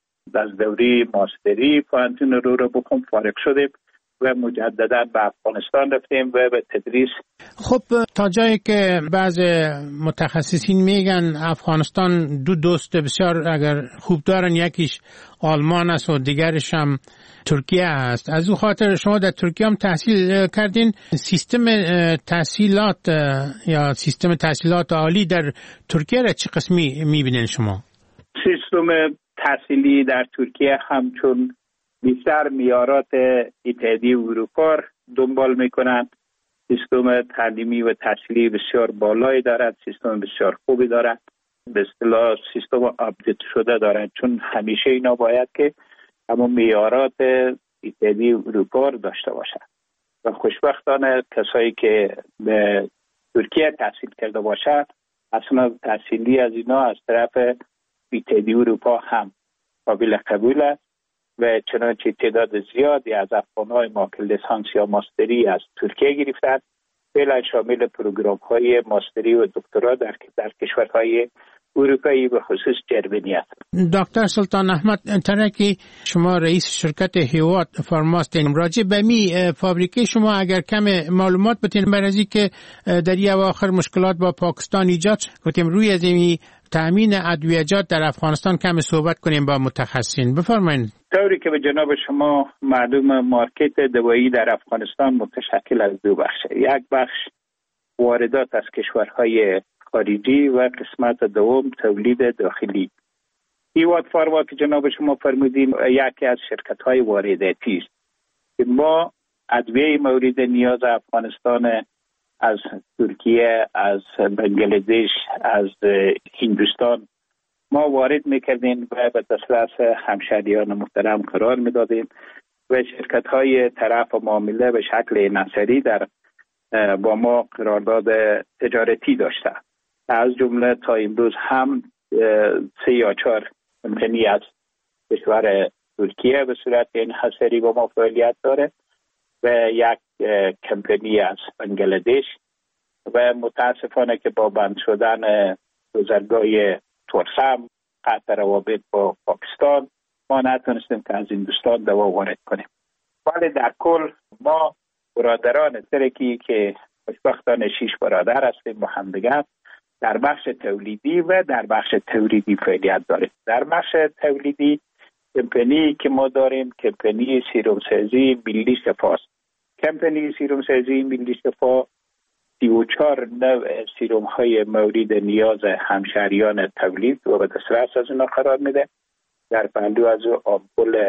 از دوره ماستری پوهنتون رو بخون فارغ شدیم و مجددا به افغانستان رفتیم و به تدریس. خب تا جایی که بعض متخصصین میگن افغانستان 2 دوست بسیار اگر خوب دارن، یکیش آلمان است و دیگرش هم ترکیه است. از اون خاطر شما در ترکیه هم تحصیل کردین. سیستم تحصیلات یا سیستم تحصیلات عالی در ترکیه را چه قسمی میبینین شما؟ سیستم تحصیلی در ترکیه همچون بیشتر معیارات اتحادیه اروپا دنبال میکنند. سیستم تعلیمی و تحصیلی بسیار بالایی دارد، سیستم بسیار خوبی دارد، به اصطلاح سیستم آپدیت شده دارد، چون همیشه اینا باید که همون معیارات اتحادیه اروپا داشته باشد و خوشبختانه کسایی که به ترکیه تحصیل کرده باشد اصلا تحصیلی از اینا از طرف اتحادیه اروپا هم قابل قبول است و چنانچه تعداد زیادی از افغان‌های ما که لیسانس یا ماستری از ترکیه گرفتند فعلا شامل پروگرام‌های ماستری و دکترا در کشورهای اروپایی به خصوص جرمنی است. دکتر سلطان احمد ترکی، شما رئیس شرکت هیوات فارما هستین. راجع به می فابریکه شما اگر کم معلومات بتین برای که در این اواخر مشکلات با پاکستان ایجاد گفتیم روی از این تامین ادویه‌جات در افغانستان کم صحبت کنیم با متخصصین. بفرمایید. طوری که به جناب شما معلوم مارکت دوایی در افغانستان متشکل از دو بخشه. یک بخش واردات از کشورهای خارجی و قسمت دوم تولید داخلی. هیوات فارما که جناب شما فرمودین یکی از شرکت‌های وارداتی است. ما ادویه مورد نیاز افغانستان از ترکیه، از بنگلادش، از هندوستان ما وارد میکردیم و به دسترس همشهریان محترم قرار میدادیم و شرکت‌های طرف معامله به شکل نظری در با ما قرارداد تجارتی داشته. از جمله تا امروز هم 3 یا 4 کمپانی از کشور ترکیه به صورت انحصاری با ما فعالیت داره و یک کمپانی از بنگلادش و متاسفانه که با بند شدن گذرگاه ترسم قطع روابط با پاکستان ما نتونستیم که از هندوستان دوا وارد کنیم. ولی در کل ما برادران ترکی که خوشبختانه 6 برادر هستیم با هم دیگر در بخش تولیدی و در بخش تولیدی فعالیت داریم. در بخش تولیدی کمپانی که ما داریم کمپانی سیرومسازی ملی شفاست. کمپانی سیرومسازی ملی شفا 34 نوع سیروم های مورد نیاز همشهریان تولید و به دسترس از اینا قرار میده. در پهلو از آمپول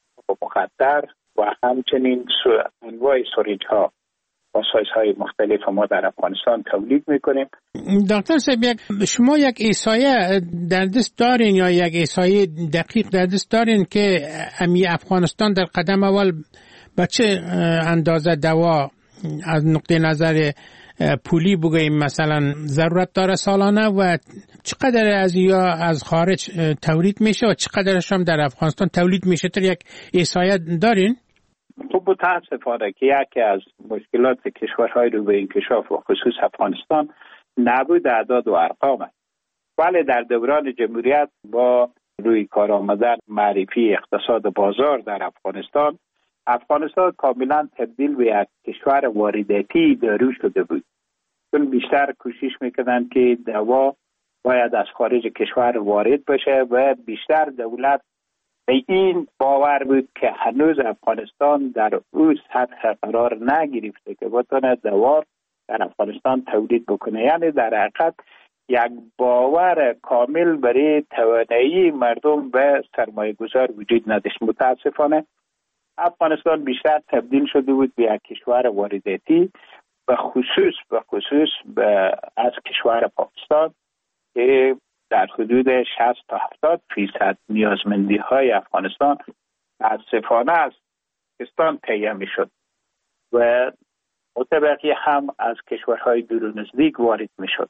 مخدر و همچنین انواع سوریج ها و سایز های مختلف ما در افغانستان تولید میکنیم. دکتر صاحب شما یک احصایه در دست دارین یا یک احصایه دقیق در دست دارین که امی افغانستان در قدم اول با چه اندازه دوا از نقطه نظر پولی بگوییم مثلا ضرورت داره سالانه و چقدر از یا از خارج تولید میشه و چقدرش هم در افغانستان تولید میشه؟ تا یک احصایه دارین؟ خب متاسفانه که یکی از مشکلات کشورهای رو به انکشاف و خصوص افغانستان نبود اعداد و ارقام است. ولی در دوران جمهوریت با روی کار آمدن معرفی اقتصاد بازار در افغانستان کاملا تبدیل به یک کشور وارداتی دارو شده بود. چون بیشتر کوشش میکردن که دوا باید از خارج کشور وارد بشه و بیشتر دولت به این باور بود که هنوز افغانستان در او سطح قرار نگرفته که بتونه دوا در افغانستان تولید بکنه. یعنی در حقیقت یک باور کامل برای توانایی مردم به سرمایه گذار وجود نداشت. متاسفانه افغانستان بیشتر تبدیل شده بود به یک کشور وارداتی و خصوص از کشور پاکستان که در حدود 60 تا 70% نیازمندی های افغانستان متاسفانه از پاکستان تهیه می شد و متبقی هم از کشورهای دور نزدیک وارد می شد.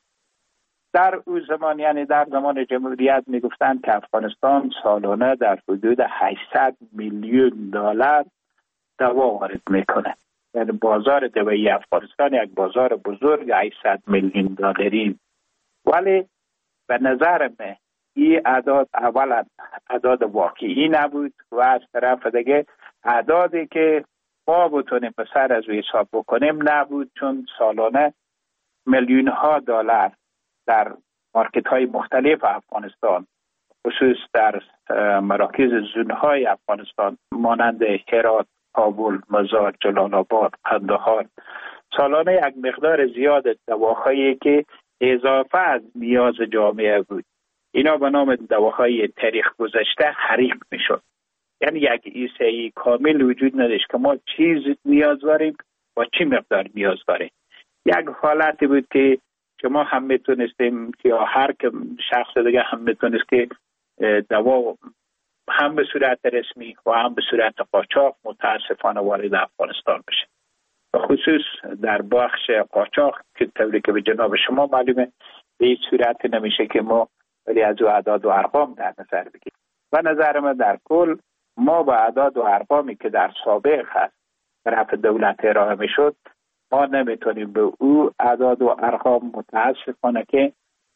در اون زمان یعنی در زمان جمهوریت می گفتند که افغانستان سالانه در حدود 800 میلیون دلار دوا وارد میکنه. یعنی بازار دوایی افغانستان یک بازار بزرگ 800 میلیون دلاری. ولی به نظر من این اعداد اولا اعداد واقعی نبود و از طرف دیگه اعدادی که ما بتونیم به سر از حساب بکنیم نبود، چون سالانه میلیون ها دلار در مارکت های مختلف افغانستان خصوص در مراکز زونهای افغانستان مانند هرات، کابل، مزار، جلال آباد، قندهار سالانه یک مقدار زیاد دواهایی که اضافه از نیاز جامعه بود اینا به نام دواهای تاریخ گذشته حریق می شد. یعنی یک ایسایی کامل وجود نداشت که ما چیز نیاز داریم و چی مقدار نیاز داریم. یک حالتی بود که شما هم میتونستیم یا هر شخص دیگه هم میتونست که دوا هم به صورت رسمی و هم به صورت قاچاق متاسفانه وارد افغانستان بشه. و خصوص در بخش قاچاق که طوری که به جناب شما معلومه به این صورت نمیشه که ما ولی از اعداد و ارقام در نظر بگیریم. و نظر من در کل ما با اعداد و ارقامی که در سابق هست طرف دولت ارائه میشد ما نمیتونیم به او اعداد و ارقام متاسفانه که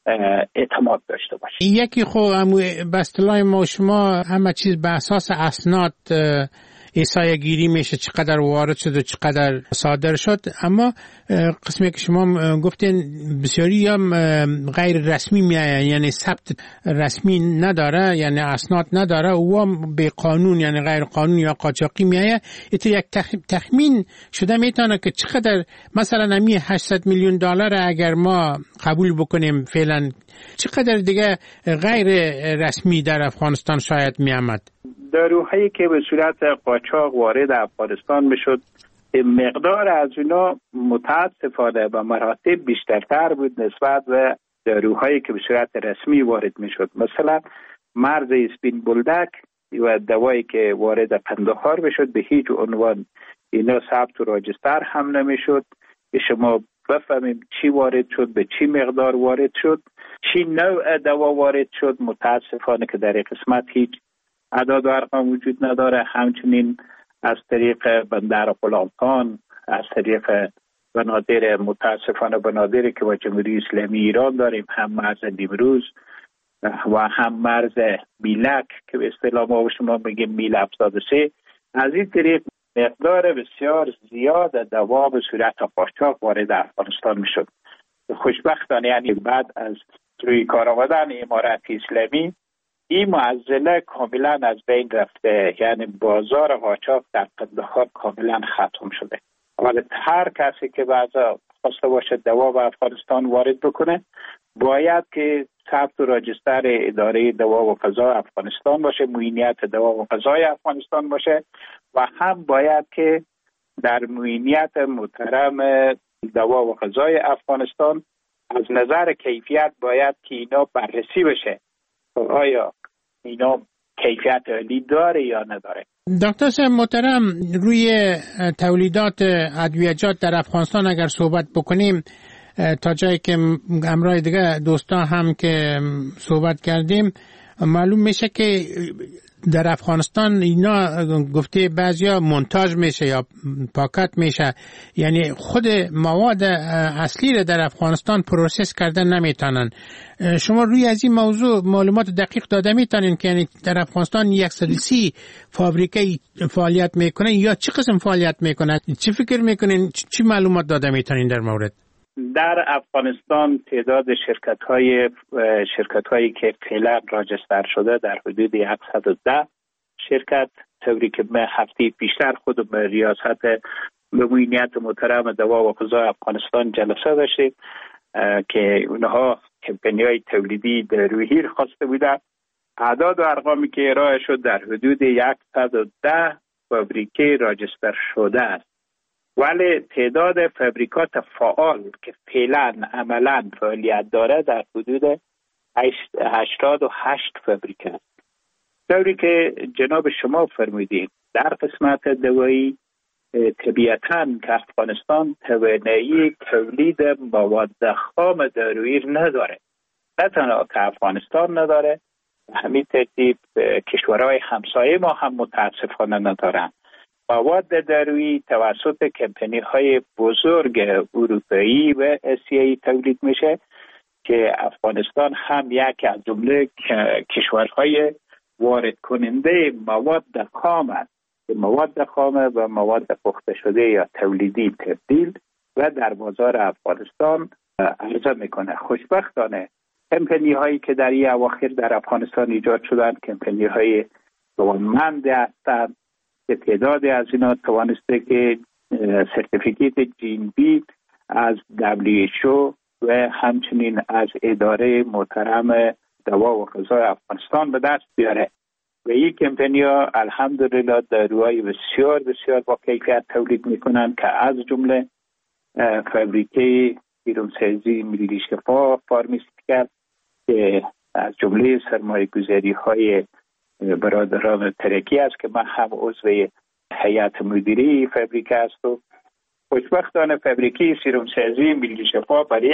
اعتماد داشته باشه. یکی به اصطلاح ما شما همه چیز به اساس اسناد احصایه گیری میشه، چقدر وارد شد و چقدر صادر شد، اما قسمی که شما گفتین بسیاری یا غیر رسمی میایه، یعنی ثبت رسمی نداره، یعنی اسناد نداره و به قانون یعنی غیر قانون یا قاچاقی میایه. ایتو یک تخمین شده میتونه که چقدر مثلا امی 800 میلیون دلار اگر ما قبول بکنیم فعلا، چقدر دیگه غیر رسمی در افغانستان شاید میامد؟ داروهایی که به صورت قاچاق وارد افغانستان میشد مقدار از اینا متاسفانه به مراتب بیشترتر بود نسبت به داروهایی که به صورت رسمی وارد میشد. مثلا مرز اسپین بولدک و دوایی که وارد قندهار میشد به هیچ عنوان اینا ثبت و راجستر هم نمیشد که شما بفهمیم چی وارد شد، به چی مقدار وارد شد، چی نوع دوا وارد شد. متاسفانه که در این قسمت هیچ اعداد و ارقام وجود نداره. همچنین از طریق بندر غلامخان، از طریق بنادر، متاسفانه بنادری که با جمهوری اسلامی ایران داریم، هم مرز نیمروز و هم مرز میلک که به اصطلاح ما و شما میگیم میل 73، از این طریق مقدار بسیار زیاد دوا به صورت قاچاق وارد افغانستان میشد. خوشبختانه یعنی بعد از روی کار آمدن امارت اسلامی این معضله کاملا از بین رفته، یعنی بازار قاچاق در قندهار کاملا ختم شده. ولی هر کسی که بعضا خواسته باشه دوا به افغانستان وارد بکنه باید که ثبت و راجستر اداره دوا و غذا افغانستان باشه، معینیت دوا و غذای افغانستان باشه و هم باید که در معینیت محترم دوا و غذای افغانستان از نظر کیفیت باید که اینا بررسی بشه آیا اینا کیفیت عالی داره یا نداره. دکتر صاحب محترم، روی تولیدات ادویه‌جات در افغانستان اگر صحبت بکنیم، تا جایی که همراه دیگه دوستان هم که صحبت کردیم معلوم میشه که در افغانستان اینا گفته بعضیا مونتاژ میشه یا پاکت میشه، یعنی خود مواد اصلی رو در افغانستان پروسس کردن نمیتونن. شما روی از این موضوع معلومات دقیق داده میتونین که یعنی در افغانستان 130 فابریکه فعالیت میکنه یا چه قسم فعالیت میکنه؟ چی فکر میکنین؟ چی معلومات داده میتونین در مورد؟ در افغانستان تعداد شرکت‌هایی که فعلا راجستر شده در حدود 110 شرکت، طوری که من هفته پیشتر خود به ریاست معینیت محترم دوا و غذا افغانستان جلسه داشتیم که اونها کمپانی‌های تولیدی دارویی خواسته بودن. اعداد و ارقامی که ارائه شد در حدود 110 فابریکه راجستر شده است، ولی تعداد فابریکات فعال که فعلا عملا فعالیت داره در حدود 88 فابریکه است. طوری که جناب شما فرمودید در قسمت دوایی طبیعتاً که افغانستان توانایی تولید مواد خام دارویی نداره. نه تنها که افغانستان نداره، همین ترتیب کشورهای همسایه ما هم متاسفانه ندارن. مواد دارویی توسط کمپانی‌های بزرگ اروپایی و آسیایی تولید میشه که افغانستان هم یک از جمله کشورهای وارد کننده مواد خام است. مواد خام و مواد پخته شده یا تولیدی تبدیل و در بازار افغانستان عرضه میکنه. خوشبختانه کمپانی‌هایی که در این اواخر در افغانستان ایجاد شدن کمپانی‌های توانمند هستند که تعدادی از اینا توانسته که سرتیفیکیت GMP از WHO و همچنین از اداره محترم دوا و غذا افغانستان به دست بیاره و این کمپانی‌ها الحمدلله داروهای بسیار بسیار با کیفیت تولید میکنن که از جمله فابریکه سیرومسازی ملی شفا فارماسیوتیکال که از جمله سرمایه‌گذاری‌های برادران ترکی است که من هم عضو هیئت مدیره فابریکه است و خوشبختانه فابریکه سیرومسازی ملی شفا برای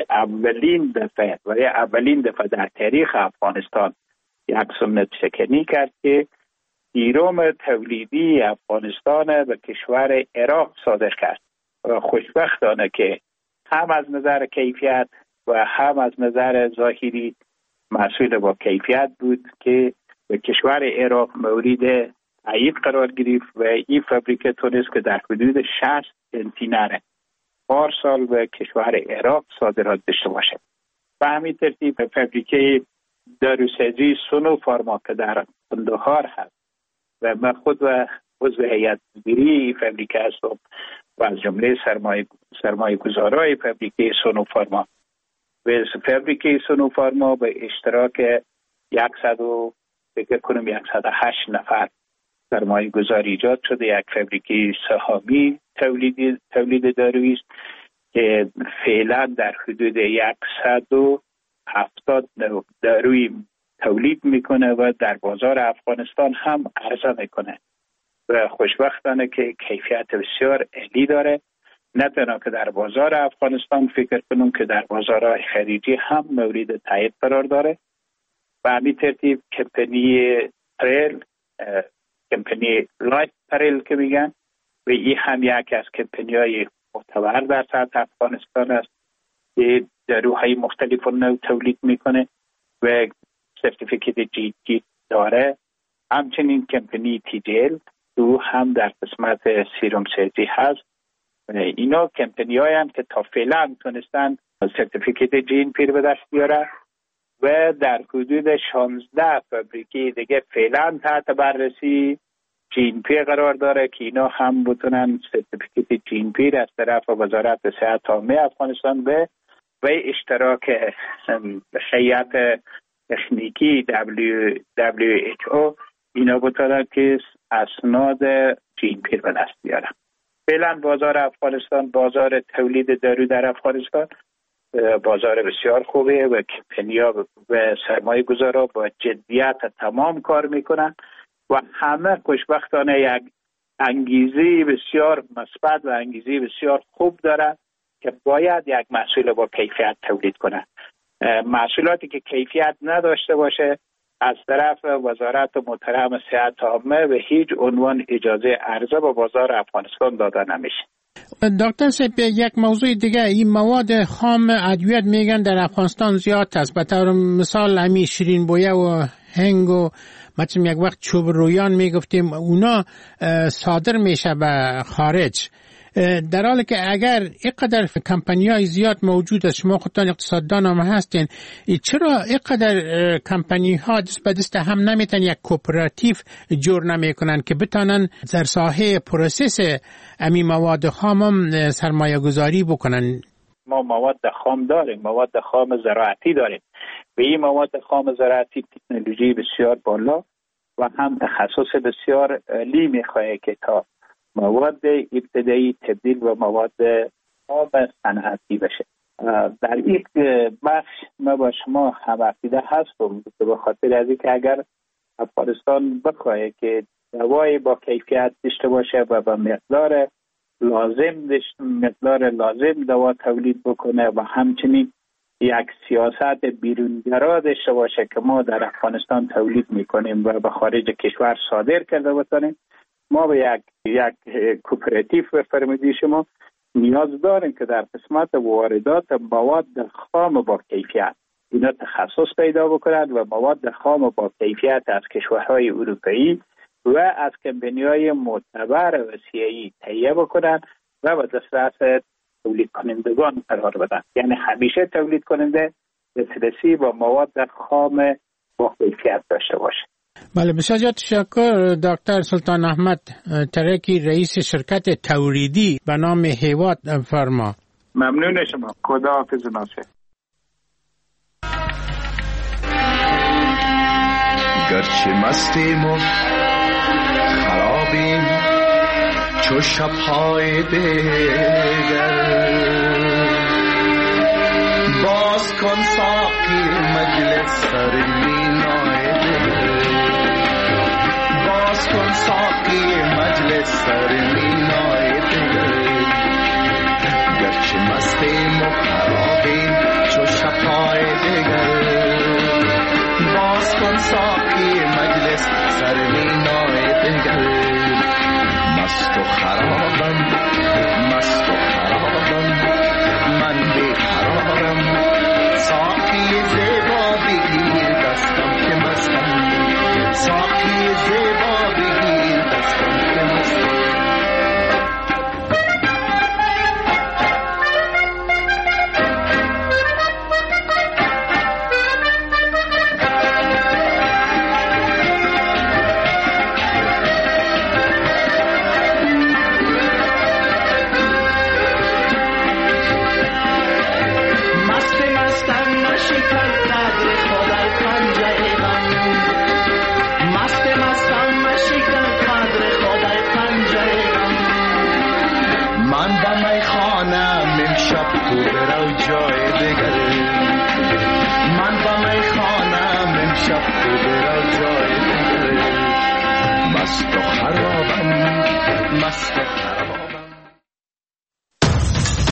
اولین دفعه در تاریخ افغانستان یک سنت شکنی کرد که سیروم تولیدی افغانستان به کشور عراق صادر کرد و خوشبختانه که هم از نظر کیفیت و هم از نظر ظاهری محصول با کیفیت بود که به کشور عراق مورد تایید قرار گرفت و این فابریکه تونست که در حدود 60 کنتینر پار سال به کشور عراق صادرات داشته باشه. و همین ترتیب فابریکه داروسازی سونوفارما که در قندهار هست و من خود و عضو هیئت مدیره فابریکه هستم و از جمله سرمایه گذارای فابریکه سونوفارما و فابریکه سونوفارما به اشتراک 108 نفر سرمایه گذاری ایجاد شده. یک فابریکه سهامی تولید دارویی است که فعلا در حدود 170 داروی تولید میکنه و در بازار افغانستان هم عرضه میکنه و خوشبختانه که کیفیت بسیار عالی داره. نه تنها که در بازار افغانستان فکر کنم که در بازارهای خارجی هم مورد تایید قرار داره. و همین ترتیب کمپانی لایف پریل که میگن و این هم یک از کمپانی‌های معتبر در سطح افغانستان است که داروهای مختلف نوع تولید میکنه و سرتیفیکیت جی داره. همچنین کمپانی تیجل او هم در قسمت سیروم سازی هست. اینا کمپانی‌هایی هم که تا فعلا تونستن سرتیفیکیت جین پیر به دست بیاره و در حدود 16 فابریکه دیگه فعلا تحت بررسی جین پیر قرار داره که اینا هم بتونن سرتیفیکیت جین پیر از طرف وزارت صحت عامه افغانستان به اشتراک هیئت تکنیکی WHO اینا بتونن که اسناد جین پیر به دست بیارن. فعلا بازار افغانستان، بازار تولید دارو در افغانستان بازار بسیار خوبه و کمپانی‌ها و سرمایه گذارا با جدیت تمام کار میکنن و همه خوشبختانه یک انگیزه بسیار مثبت و انگیزه بسیار خوب دارن که باید یک محصول با کیفیت تولید کنن. محصولاتی که کیفیت نداشته باشه از طرف وزارت محترم صحت عامه به هیچ عنوان اجازه عرضه به بازار افغانستان داده نمیشه. دکتر صاحب یک موضوع دیگه، این مواد خام ادویه میگن در افغانستان زیاد است. به طور مثال همین شیرین بویه و هنگ و مثلا یک وقت چوب رویان میگفتیم اونا صادر میشه به خارج، در حالی که اگر اینقدر کمپانی‌های زیاد موجود است، شما خودتان اقتصاددان هم هستین، چرا اینقدر کمپانی‌ها دست به دست هم نمیتونن یک کوپراتیو جور نمیکنن که بتانن در ساحه پروسس امی مواد خام هم سرمایه گذاری بکنن؟ ما مواد خام داریم، مواد خام زراعتی داریم و این مواد خام زراعتی تکنولوژی بسیار بالا و هم تخصص بسیار عالی میخواه که تا مواد ابتدایی تبدیل و مواد خام صنعتی بشه. در این بخش ما با شما هم عقیده هستم که به خاطر از اینکه اگر افغانستان بخواه که دوای با کیفیت داشته باشه و به مقدار لازم دوا تولید بکنه و همچنین یک سیاست بیرونگرا داشته باشه که ما در افغانستان تولید میکنیم و به خارج کشور صادر کرده باشیم، ما به یک کوپراتیو فرمودی شما نیاز داریم که در قسمت واردات مواد خام با کیفیت اینا تخصص پیدا بکنند و مواد خام با کیفیت از کشورهای اروپایی و از کمپانی‌های معتبر و سیایی تهیه بکنند و به دسترس تولید کنندگان قرار بدن. یعنی همیشه تولید کننده دسترسی با مواد خام با کیفیت داشته باشه. بله، بسیار تشکر دکتر سلطان احمد ترکی، رئیس شرکت تولیدی به نام هیوات فارما. ممنون شما. خداحافظ ناصر. گرچه مستیم و خرابیم چو شب‌های دیگر، باز کن ساقی مجلس سر مینای دل، باز کن ساقی مجلس سر مینای دل. گرچه مستیم و خرابیم چو شب‌های دیگر، باز کن ساقی مجلس سر مینای دل. مست و خرابم، مست و خرابم، من بی قرارم، امشب تو برو جای دیگر من با میخانم امشب تو برو جای دیگر مست و خرابم مست و خرابم